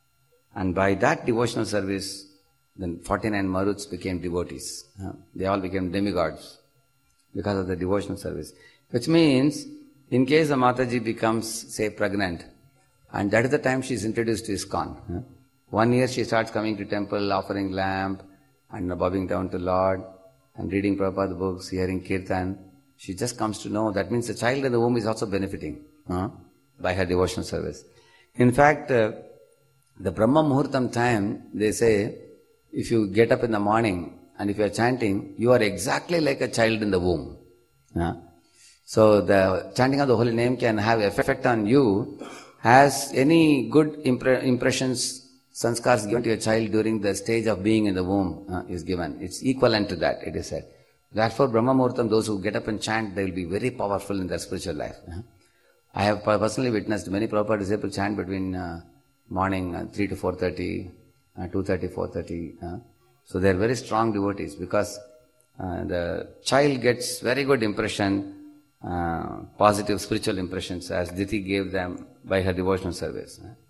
and by that devotional service, then forty-nine Maruts became devotees. Uh, they all became demigods because of the devotional service. Which means, in case a Mataji becomes, say, pregnant, and that is the time she is introduced to ISKCON. Uh, one year she starts coming to temple, offering lamp, and bowing down to Lord, and reading Prabhupada books, hearing Kirtan. She just comes to know, that means the child in the womb is also benefiting uh, by her devotional service. In fact, uh, the Brahma Muhurtam time, they say, if you get up in the morning and if you are chanting, you are exactly like a child in the womb. Uh, so the chanting of the holy name can have effect on you as any good impre- impressions, sanskars given to your child during the stage of being in the womb uh, is given. It's equivalent to that, it is said. Therefore, Brahma Muhurtam, those who get up and chant, they will be very powerful in their spiritual life. Uh, I have personally witnessed many Prabhupada disciples chant between uh, morning uh, three to four thirty, uh, two thirty, four thirty. Uh. So they are very strong devotees because uh, the child gets very good impression, uh, positive spiritual impressions as Diti gave them by her devotional service. Uh.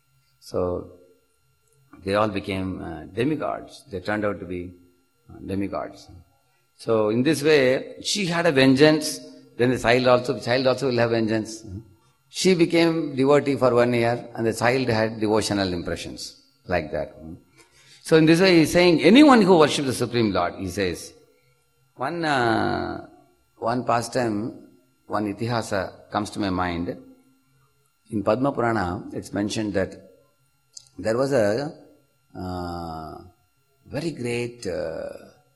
So they all became uh, demigods. They turned out to be uh, demigods. So in this way, she had a vengeance. Then the child also, the child also will have vengeance. She became devotee for one year and the child had devotional impressions like that. So in this way he is saying, anyone who worships the Supreme Lord, he says, one uh, one pastime, one itihasa comes to my mind. In Padma Purana, it's mentioned that there was a uh, very great uh,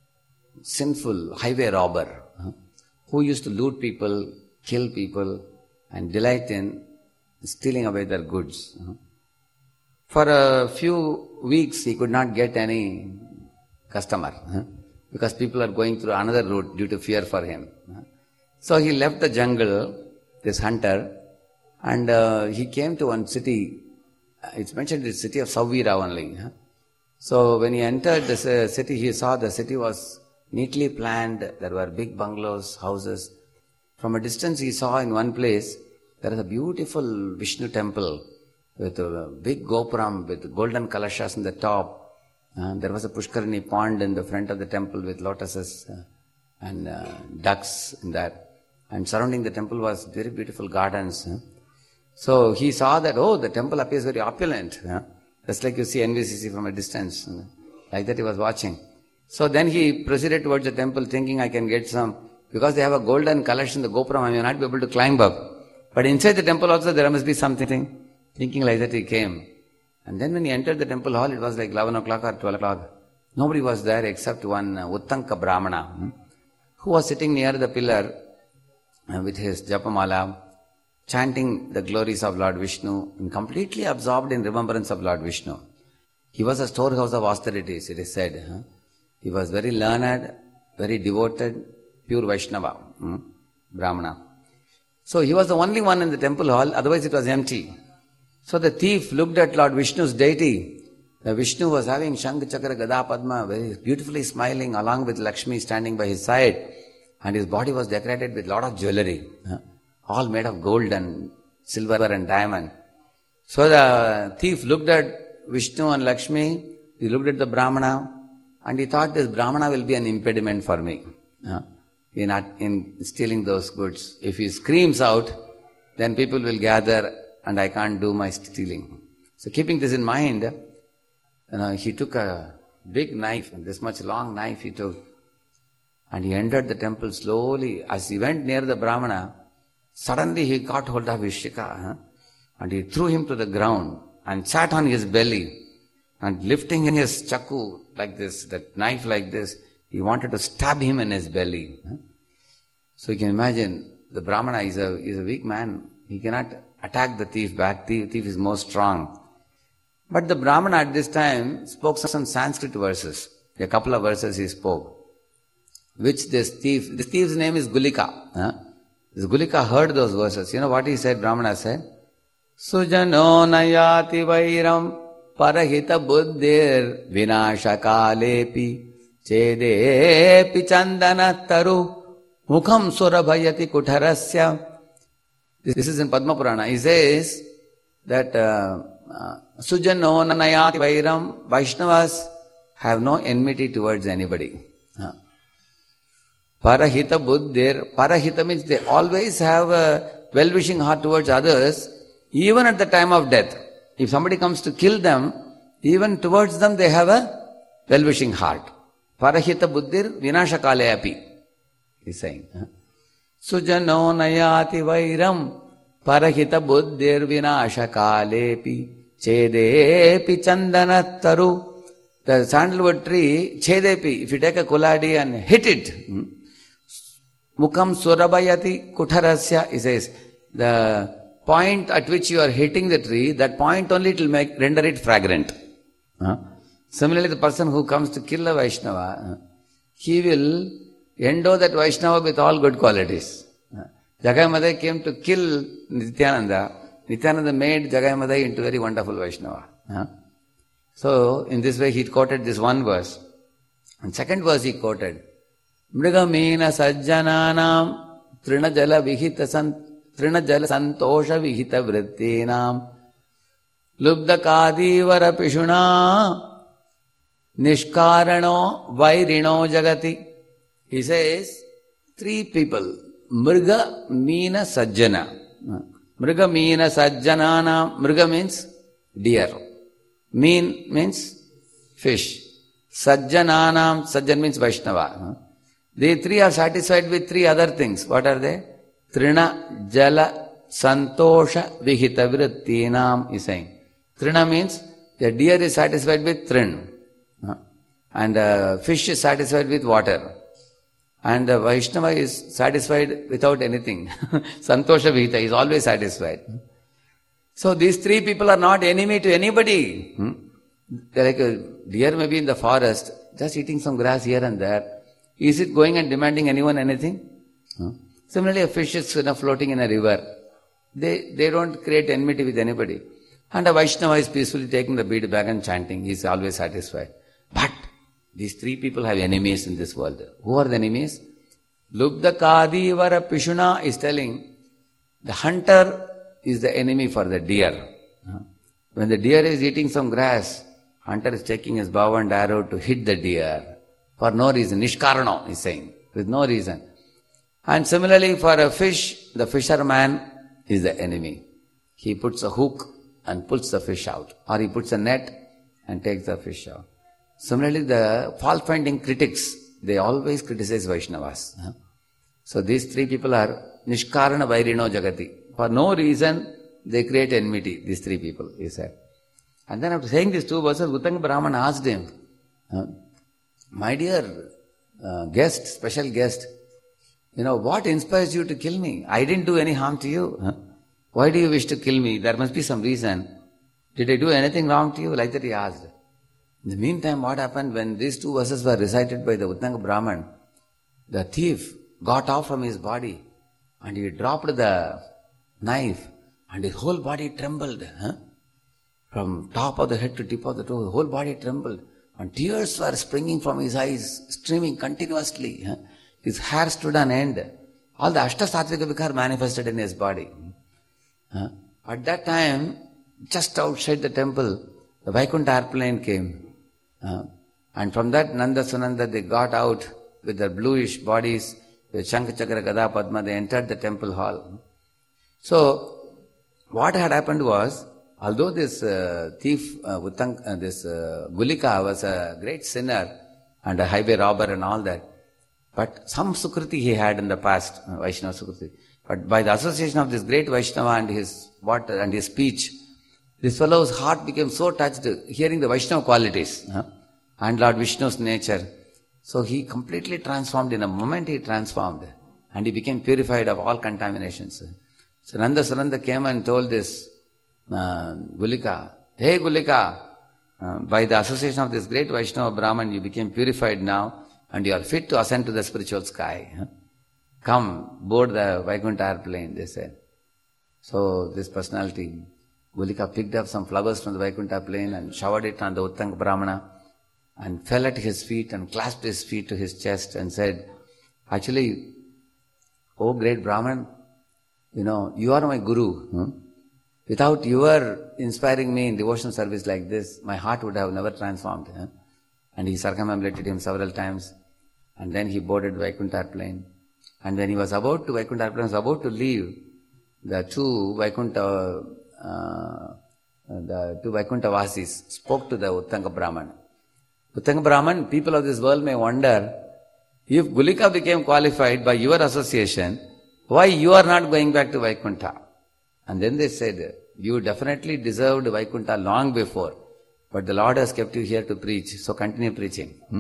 sinful highway robber uh, who used to loot people, kill people, and delight in stealing away their goods. For a few weeks, he could not get any customer because people are going through another route due to fear for him. So he left the jungle, this hunter, and uh, he came to one city. It's mentioned the city of Savira only. So when he entered the city, he saw the city was neatly planned. There were big bungalows, houses. From a distance he saw in one place, there is a beautiful Vishnu temple with a big gopuram with golden kalashas in the top. Uh, there was a Pushkarini pond in the front of the temple with lotuses uh, and uh, ducks in that. And surrounding the temple was very beautiful gardens. Uh. So he saw that, oh, the temple appears very opulent. Uh. Just like you see N V C C from a distance. Uh. Like that he was watching. So then he proceeded towards the temple thinking, I can get some. Because they have a golden kalash in the gopuram, I may not be able to climb up. But inside the temple also there must be something. Thinking like that he came. And then when he entered the temple hall, it was like eleven o'clock or twelve o'clock. Nobody was there except one uh, Uttanka Brahmana, hmm, who was sitting near the pillar uh, with his japamala, chanting the glories of Lord Vishnu and completely absorbed in remembrance of Lord Vishnu. He was a storehouse of austerities, it is said. Huh? He was very learned, very devoted, pure Vaishnava, hmm, Brahmana. So he was the only one in the temple hall, otherwise it was empty. So the thief looked at Lord Vishnu's deity. The Vishnu was having Shankh, Chakra, Gada, Padma, very beautifully smiling along with Lakshmi standing by his side. And his body was decorated with lot of jewelry, huh? All made of gold and silver and diamond. So the thief looked at Vishnu and Lakshmi, he looked at the Brahmana, and he thought this Brahmana will be an impediment for me huh? in, in stealing those goods. If he screams out, then people will gather and I can't do my stealing. So keeping this in mind, you know, he took a big knife, this much long knife he took, and he entered the temple slowly. As he went near the Brahmana, suddenly he caught hold of his shikha, huh? And he threw him to the ground and sat on his belly, and lifting his chaku like this, that knife like this, he wanted to stab him in his belly. Huh? So you can imagine, the Brahmana is a, is a weak man. He cannot attack the thief back. The thief is more strong. But the Brahmana at this time spoke some Sanskrit verses. A couple of verses he spoke, which this thief, this thief's name is Gulika. Huh? This Gulika heard those verses. You know what he said, Brahmana said? Sujano nayati vairam parahita buddhir vinasha kalepi chedepi chandana taru mukham surabhayati kutarasya. This is in Padma Purana. He says that uh, uh, Sujano nayati vairam, Vaishnavas have no enmity towards anybody. Huh? Parahita buddhir, parahita means they always have a well-wishing heart towards others, even at the time of death. If somebody comes to kill them, even towards them they have a well-wishing heart. Parahita buddhir vinasha kale api, he's saying. Sujano nayati vairam parahita buddhir vinasha kalepi chedepi chandana taru. The sandalwood tree, chedepi, if you take a kuladi and hit it, mukham surabhayati kutarasya, he says, the point at which you are hitting the tree, that point only it will make, render it fragrant. Huh? Similarly, the person who comes to kill a Vaishnava, he will endow that Vaishnava with all good qualities. Jagai Madai came to kill Nityananda. Nityananda made Jagai Madai into a very wonderful Vaishnava. Huh? So, in this way he quoted this one verse. And second verse he quoted, Mrigamena sajjananam trinajala vihita sant trinajala santosha vihita vrittinam lubdakadivara pishuna nishkarano vairino jagati. He says, three people, Mriga, Meena, Sajjana. Mriga, Meena, Sajjanana. Mriga means deer. Meen means fish. Sajjananam, Sajjan means Vaishnava. They three are satisfied with three other things. What are they? Trina, Jala, Santosha, Vihita Vrittinam, he is saying. Trina means the deer is satisfied with trin. And uh, fish is satisfied with water. And the Vaishnava is satisfied without anything. Santosha Vihita is always satisfied. So these three people are not enemy to anybody. Hmm? They're like a deer may be in the forest, just eating some grass here and there. Is it going and demanding anyone anything? Hmm? Similarly, a fish is you know, floating in a river. They, they don't create enmity with anybody. And a Vaishnava is peacefully taking the bead bag and chanting. He is always satisfied. But these three people have enemies in this world. Who are the enemies? Lubda Kadivara Pishuna is telling, the hunter is the enemy for the deer. When the deer is eating some grass, hunter is taking his bow and arrow to hit the deer. For no reason. Nishkarano, he is saying. With no reason. And similarly for a fish, the fisherman is the enemy. He puts a hook and pulls the fish out. Or he puts a net and takes the fish out. Similarly, the fault-finding critics, they always criticize Vaishnavas. Huh? So these three people are Nishkarana Vairino Jagati. For no reason, they create enmity, these three people, he said. And then after saying these two verses, Uttanga Brahman asked him, huh, my dear uh, guest, special guest, you know, what inspires you to kill me? I didn't do any harm to you. Huh? Why do you wish to kill me? There must be some reason. Did I do anything wrong to you? Like that he asked. In the meantime, what happened when these two verses were recited by the Uttanga Brahman? The thief got off from his body and he dropped the knife and his whole body trembled. Huh? From top of the head to tip of the toe, the whole body trembled. And tears were springing from his eyes, streaming continuously. Huh? His hair stood on end. All the Ashtasattvika Vikar manifested in his body. Huh? At that time, just outside the temple, the Vaikuntha airplane came. Uh, and from that, Nanda Sunanda, they got out with their bluish bodies, with Shankha Chakra Gada Padma, they entered the temple hall. So, what had happened was, although this uh, thief, uh, Uttang, uh, this uh, Gulika was a great sinner and a highway robber and all that, but some Sukriti he had in the past, uh, Vaishnava Sukriti. But by the association of this great Vaishnava and his what and his speech, this fellow's heart became so touched, hearing the Vaishnava qualities uh, and Lord Vishnu's nature. So he completely transformed. In a moment he transformed and he became purified of all contaminations. So Nanda Sananda came and told this uh, Gulika, hey Gulika, uh, by the association of this great Vaishnava Brahman, you became purified now and you are fit to ascend to the spiritual sky. Huh? Come, board the Vaikuntha airplane, they said. So this personality, Gulika, picked up some flowers from the Vaikuntha plane and showered it on the Uttanga Brahmana and fell at his feet and clasped his feet to his chest and said, actually, oh great Brahman, you know, you are my Guru. Hmm? Without your inspiring me in devotional service like this, my heart would have never transformed. Huh? And he circumambulated him several times. And then he boarded Vaikuntha airplane. And when he was about to, Vaikuntha airplane was about to leave, the two Vaikuntha, uh, the two Vaikuntha Vasis spoke to the Uttanga Brahman. Uttanga Brahman, people of this world may wonder, if Gulika became qualified by your association, why you are not going back to Vaikuntha? And then they said, you definitely deserved Vaikuntha long before, but the Lord has kept you here to preach, so continue preaching. Hmm?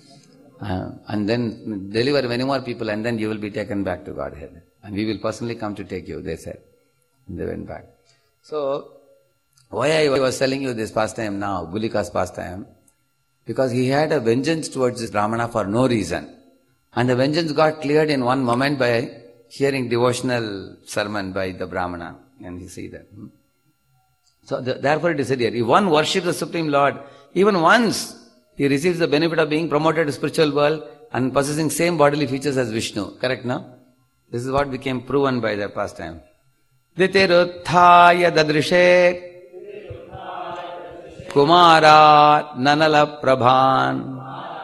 Uh, and then deliver many more people and then you will be taken back to Godhead. And we will personally come to take you, they said. And they went back. So, why I was telling you this pastime now, Gulika's pastime, because he had a vengeance towards this Brahmana for no reason. And the vengeance got cleared in one moment by hearing devotional sermon by the Brahmana. And you see that. Hmm? So the, therefore it is said here, if one worships the Supreme Lord, even once, he receives the benefit of being promoted to spiritual world and possessing same bodily features as Vishnu. Correct, no? This is what became proven by their pastime. Ditiruthaya dadrishe Kumara nanala prabhan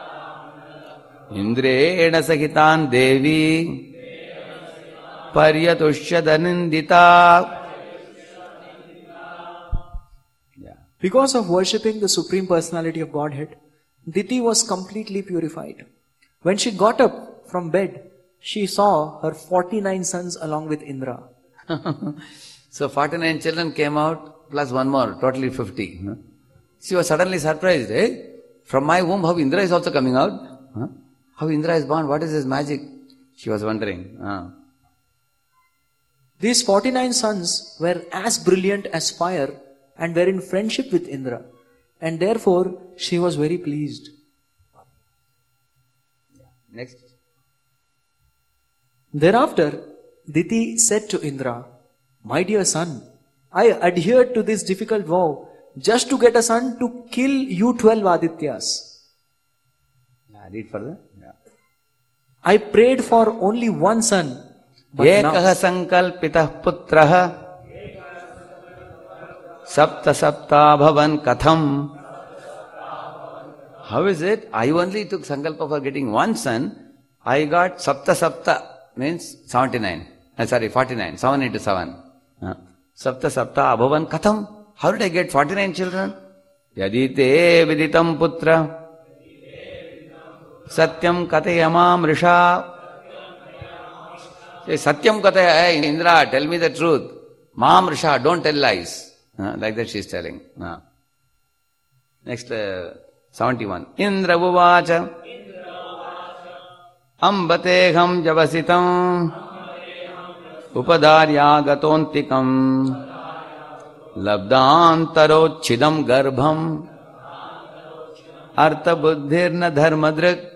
Indrena sahitan devi Paryatushya danindita. Because of worshipping the Supreme Personality of Godhead, Diti was completely purified. When she got up from bed, she saw her forty-nine sons along with Indra. So forty-nine children came out, plus one more, totally fifty. She was suddenly surprised. Eh? From my womb, how Indra is also coming out? Huh? How Indra is born? What is his magic? She was wondering. Ah. These forty-nine sons were as brilliant as fire and were in friendship with Indra. And therefore, she was very pleased. Next. Thereafter, Diti said to Indra, my dear son, I adhered to this difficult vow just to get a son to kill you twelve Adityas. Yeah, read further. Yeah. I prayed for only one son. But now, Ekaha sankalpitah putraha Sapta sapta bhavan katham. How is it? I only took sankalpa for getting one son. I got sapta sapta, means seventy-nine. Uh, sorry, forty-nine. seven into seven. Uh, sapta sapta abhavan katham. How did I get forty-nine children? Yadi te viditam putra. Satyam katayamam risha. Say, Satyam kataya, hey, Indra, tell me the truth. Mam risha, don't tell lies. Uh, like that she is telling. Uh. Next, uh, seventy-one. Indra uvacha ambateham javasitam upadarya gatontikam labdantarochidam garbham artha buddhirna dharmadrik.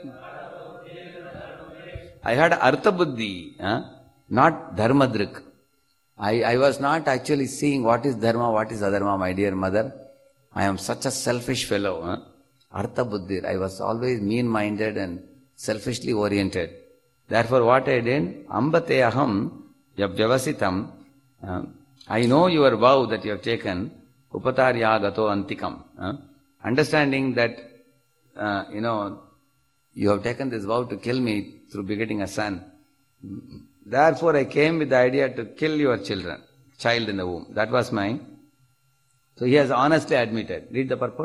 I had artha buddhi, uh, not dharmadrik. I, I was not actually seeing what is dharma, what is adharma, my dear mother. I am such a selfish fellow. Huh? Artha buddhi. I was always mean-minded and selfishly oriented. Therefore what I did, ambate aham yavasitam, uh, I know your vow that you have taken, upatarya gato antikam. Uh, understanding that, uh, you know, you have taken this vow to kill me through begetting a son. Therefore I came with the idea to kill your children, child in the womb. That was mine. So he has honestly admitted. Read the purport.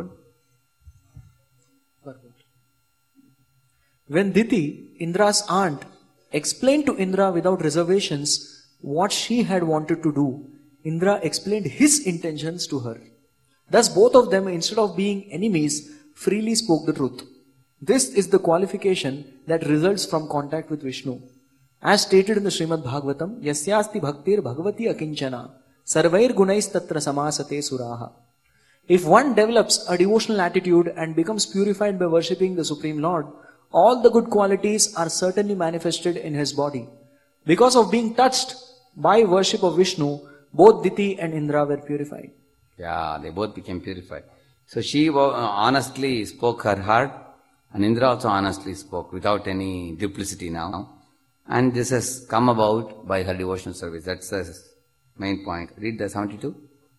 When Diti, Indra's aunt, explained to Indra without reservations what she had wanted to do, Indra explained his intentions to her. Thus both of them, instead of being enemies, freely spoke the truth. This is the qualification that results from contact with Vishnu. As stated in the Srimad Bhagavatam, Yasyasti bhaktir bhagavati akinchana, sarvair gunais tatra samasate suraha. If one develops a devotional attitude and becomes purified by worshipping the Supreme Lord, all the good qualities are certainly manifested in his body. Because of being touched by worship of Vishnu, both Diti and Indra were purified. Yeah, they both became purified. So she honestly spoke her heart, and Indra also honestly spoke without any duplicity now. And this has come about by her devotional service. That's the main point. Read the seventy-two.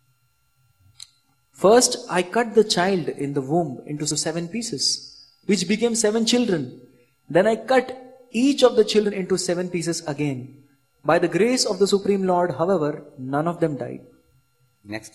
First, I cut the child in the womb into seven pieces, which became seven children. Then I cut each of the children into seven pieces again. By the grace of the Supreme Lord, however, none of them died. Next.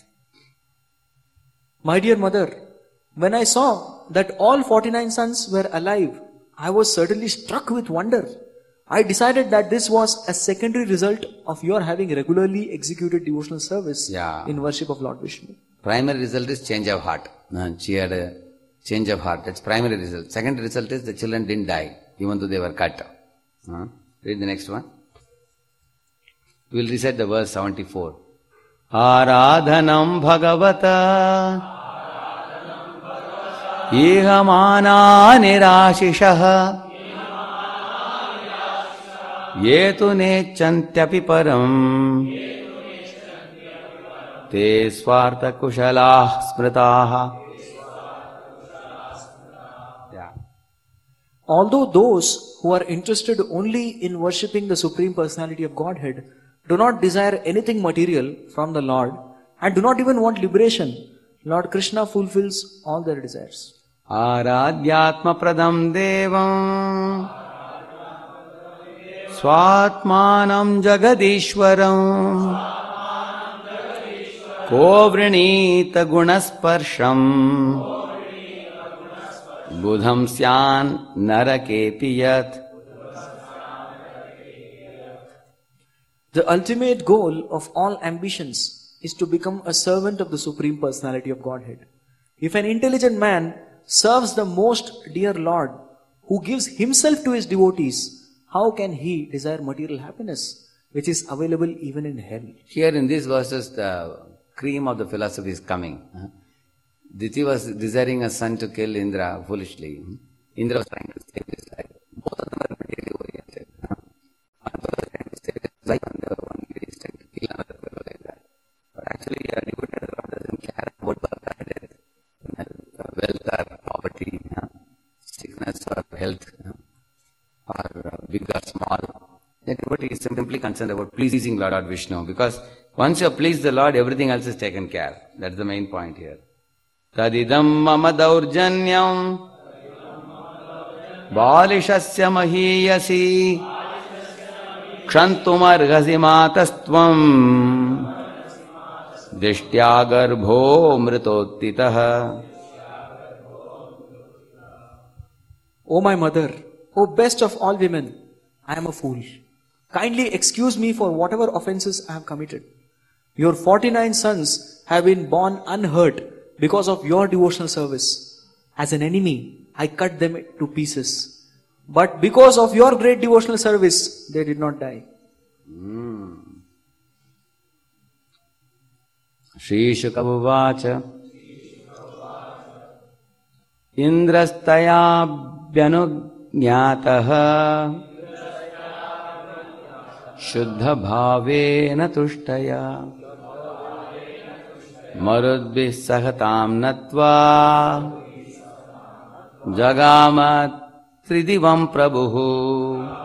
My dear mother, when I saw that all forty-nine sons were alive, I was certainly struck with wonder. I decided that this was a secondary result of your having regularly executed devotional service Yeah. in worship of Lord Vishnu. Primary result is change of heart. Uh, She had a change of heart. That's primary result. Second result is the children didn't die, even though they were cut. Uh, Read the next one. We will recite the verse seventy-four. Aradhanam bhagavata ihamana nirashishah yetu necchantyapi param te swartha kushalah smritaha. Yeah. Although those who are interested only in worshipping the Supreme Personality of Godhead do not desire anything material from the Lord and do not even want liberation, Lord Krishna fulfills all their desires. Aradhyatma pradam devam swatmanam jagadishwaram ko vrinita gunasparsham budham syan narakepi yat. The ultimate goal of all ambitions is to become a servant of the Supreme Personality of Godhead. If an intelligent man serves the most dear Lord, who gives himself to his devotees, how can he desire material happiness, which is available even in hell? Here in these verses, the cream of the philosophy is coming. Diti was desiring a son to kill Indra foolishly. Indra was trying to save his life. Both of them are materially oriented. One was trying to save his life, and the other one is trying to kill another fellow like that. But actually, a devoted Lord doesn't care about birth or death, wealth or poverty, sickness or health, or big or small. The devotee is simply concerned about pleasing Lord Vishnu, because once you please the Lord, everything else is taken care. That's the main point here. Tadidam mama daurjanyam balishasya mahiyasi kshantumarghasi matastvam dishtya garbho mritottitah. O my mother, O best of all women, I am a fool. Kindly excuse me for whatever offenses I have committed. Your forty-nine sons have been born unhurt because of your devotional service. As an enemy, I cut them to pieces. But because of your great devotional service, they did not die. Mm. Shri Shuka Uvacha Indrastaya Bhyanugnataha Shuddha Bhavena Tushtaya Marudbhi Sahatam Natva Jagamat Tridivam Prabhu.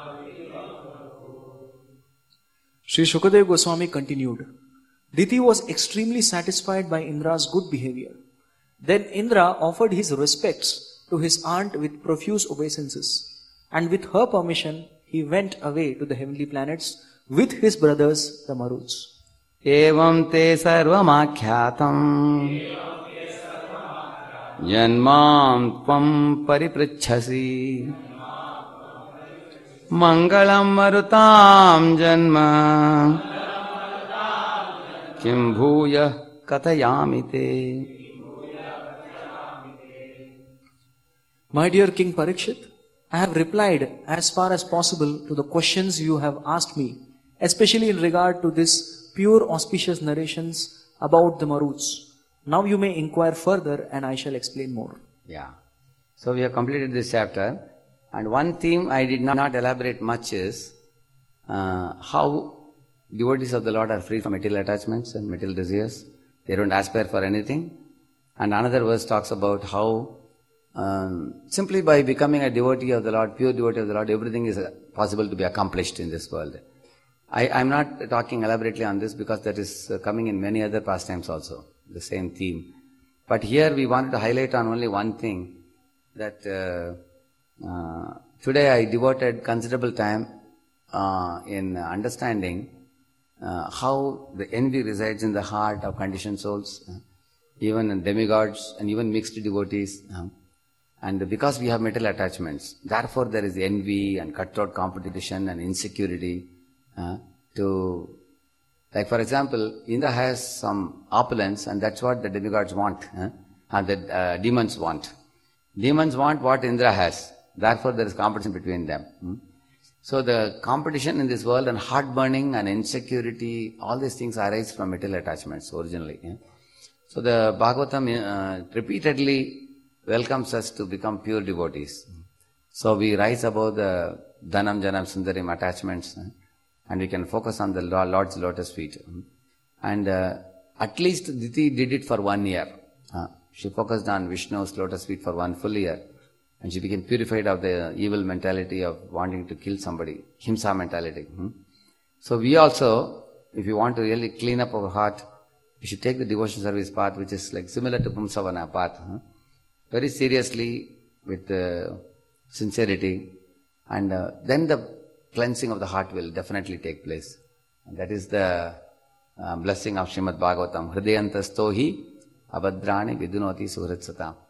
Sri Shukadev Goswami continued. Diti was extremely satisfied by Indra's good behavior. Then Indra offered his respects to his aunt with profuse obeisances, and with her permission, he went away to the heavenly planets with his brothers, the Maruts. evam te sarvamakhyatam janmam tvam paripritchasi mangalam marutam janma kim bhuya katayamite. My dear King Parikshit, I have replied as far as possible to the questions you have asked me, especially in regard to this pure auspicious narrations about the Maruts. Now you may inquire further and I shall explain more. Yeah. So we have completed this chapter, and one theme I did not elaborate much is uh, how devotees of the Lord are free from material attachments and material desires. They don't aspire for anything. And another verse talks about how um, simply by becoming a devotee of the Lord, pure devotee of the Lord, everything is uh, possible to be accomplished in this world. I am not talking elaborately on this because that is uh, coming in many other pastimes also, the same theme. But here we wanted to highlight on only one thing, that uh, uh, today I devoted considerable time uh, in understanding uh, how the envy resides in the heart of conditioned souls, uh, even in demigods and even mixed devotees. Uh, and because we have material attachments, therefore there is envy and cutthroat competition and insecurity. Uh, to, like for example, Indra has some opulence, and that's what the demigods want, uh, and the uh, demons want. Demons want what Indra has. Therefore, there is competition between them. Hmm? So the competition in this world and heart-burning and insecurity, all these things arise from material attachments originally. Yeah? So the Bhagavatam uh, repeatedly welcomes us to become pure devotees. So we rise above the Dhanam, Janam, Sundarim attachments, uh, and we can focus on the Lord's lotus feet. And uh, at least Diti did it for one year. Uh, she focused on Vishnu's lotus feet for one full year. And she became purified of the evil mentality of wanting to kill somebody, Himsa mentality. Hmm? So we also, if you want to really clean up our heart, we should take the devotion service path, which is like similar to Pumsavana path. Huh? Very seriously, with uh, sincerity. And uh, then the cleansing of the heart will definitely take place. And that is the uh, blessing of Srimad Bhagavatam. Hridayantastohi abhadrani vidunoti suhritsatam.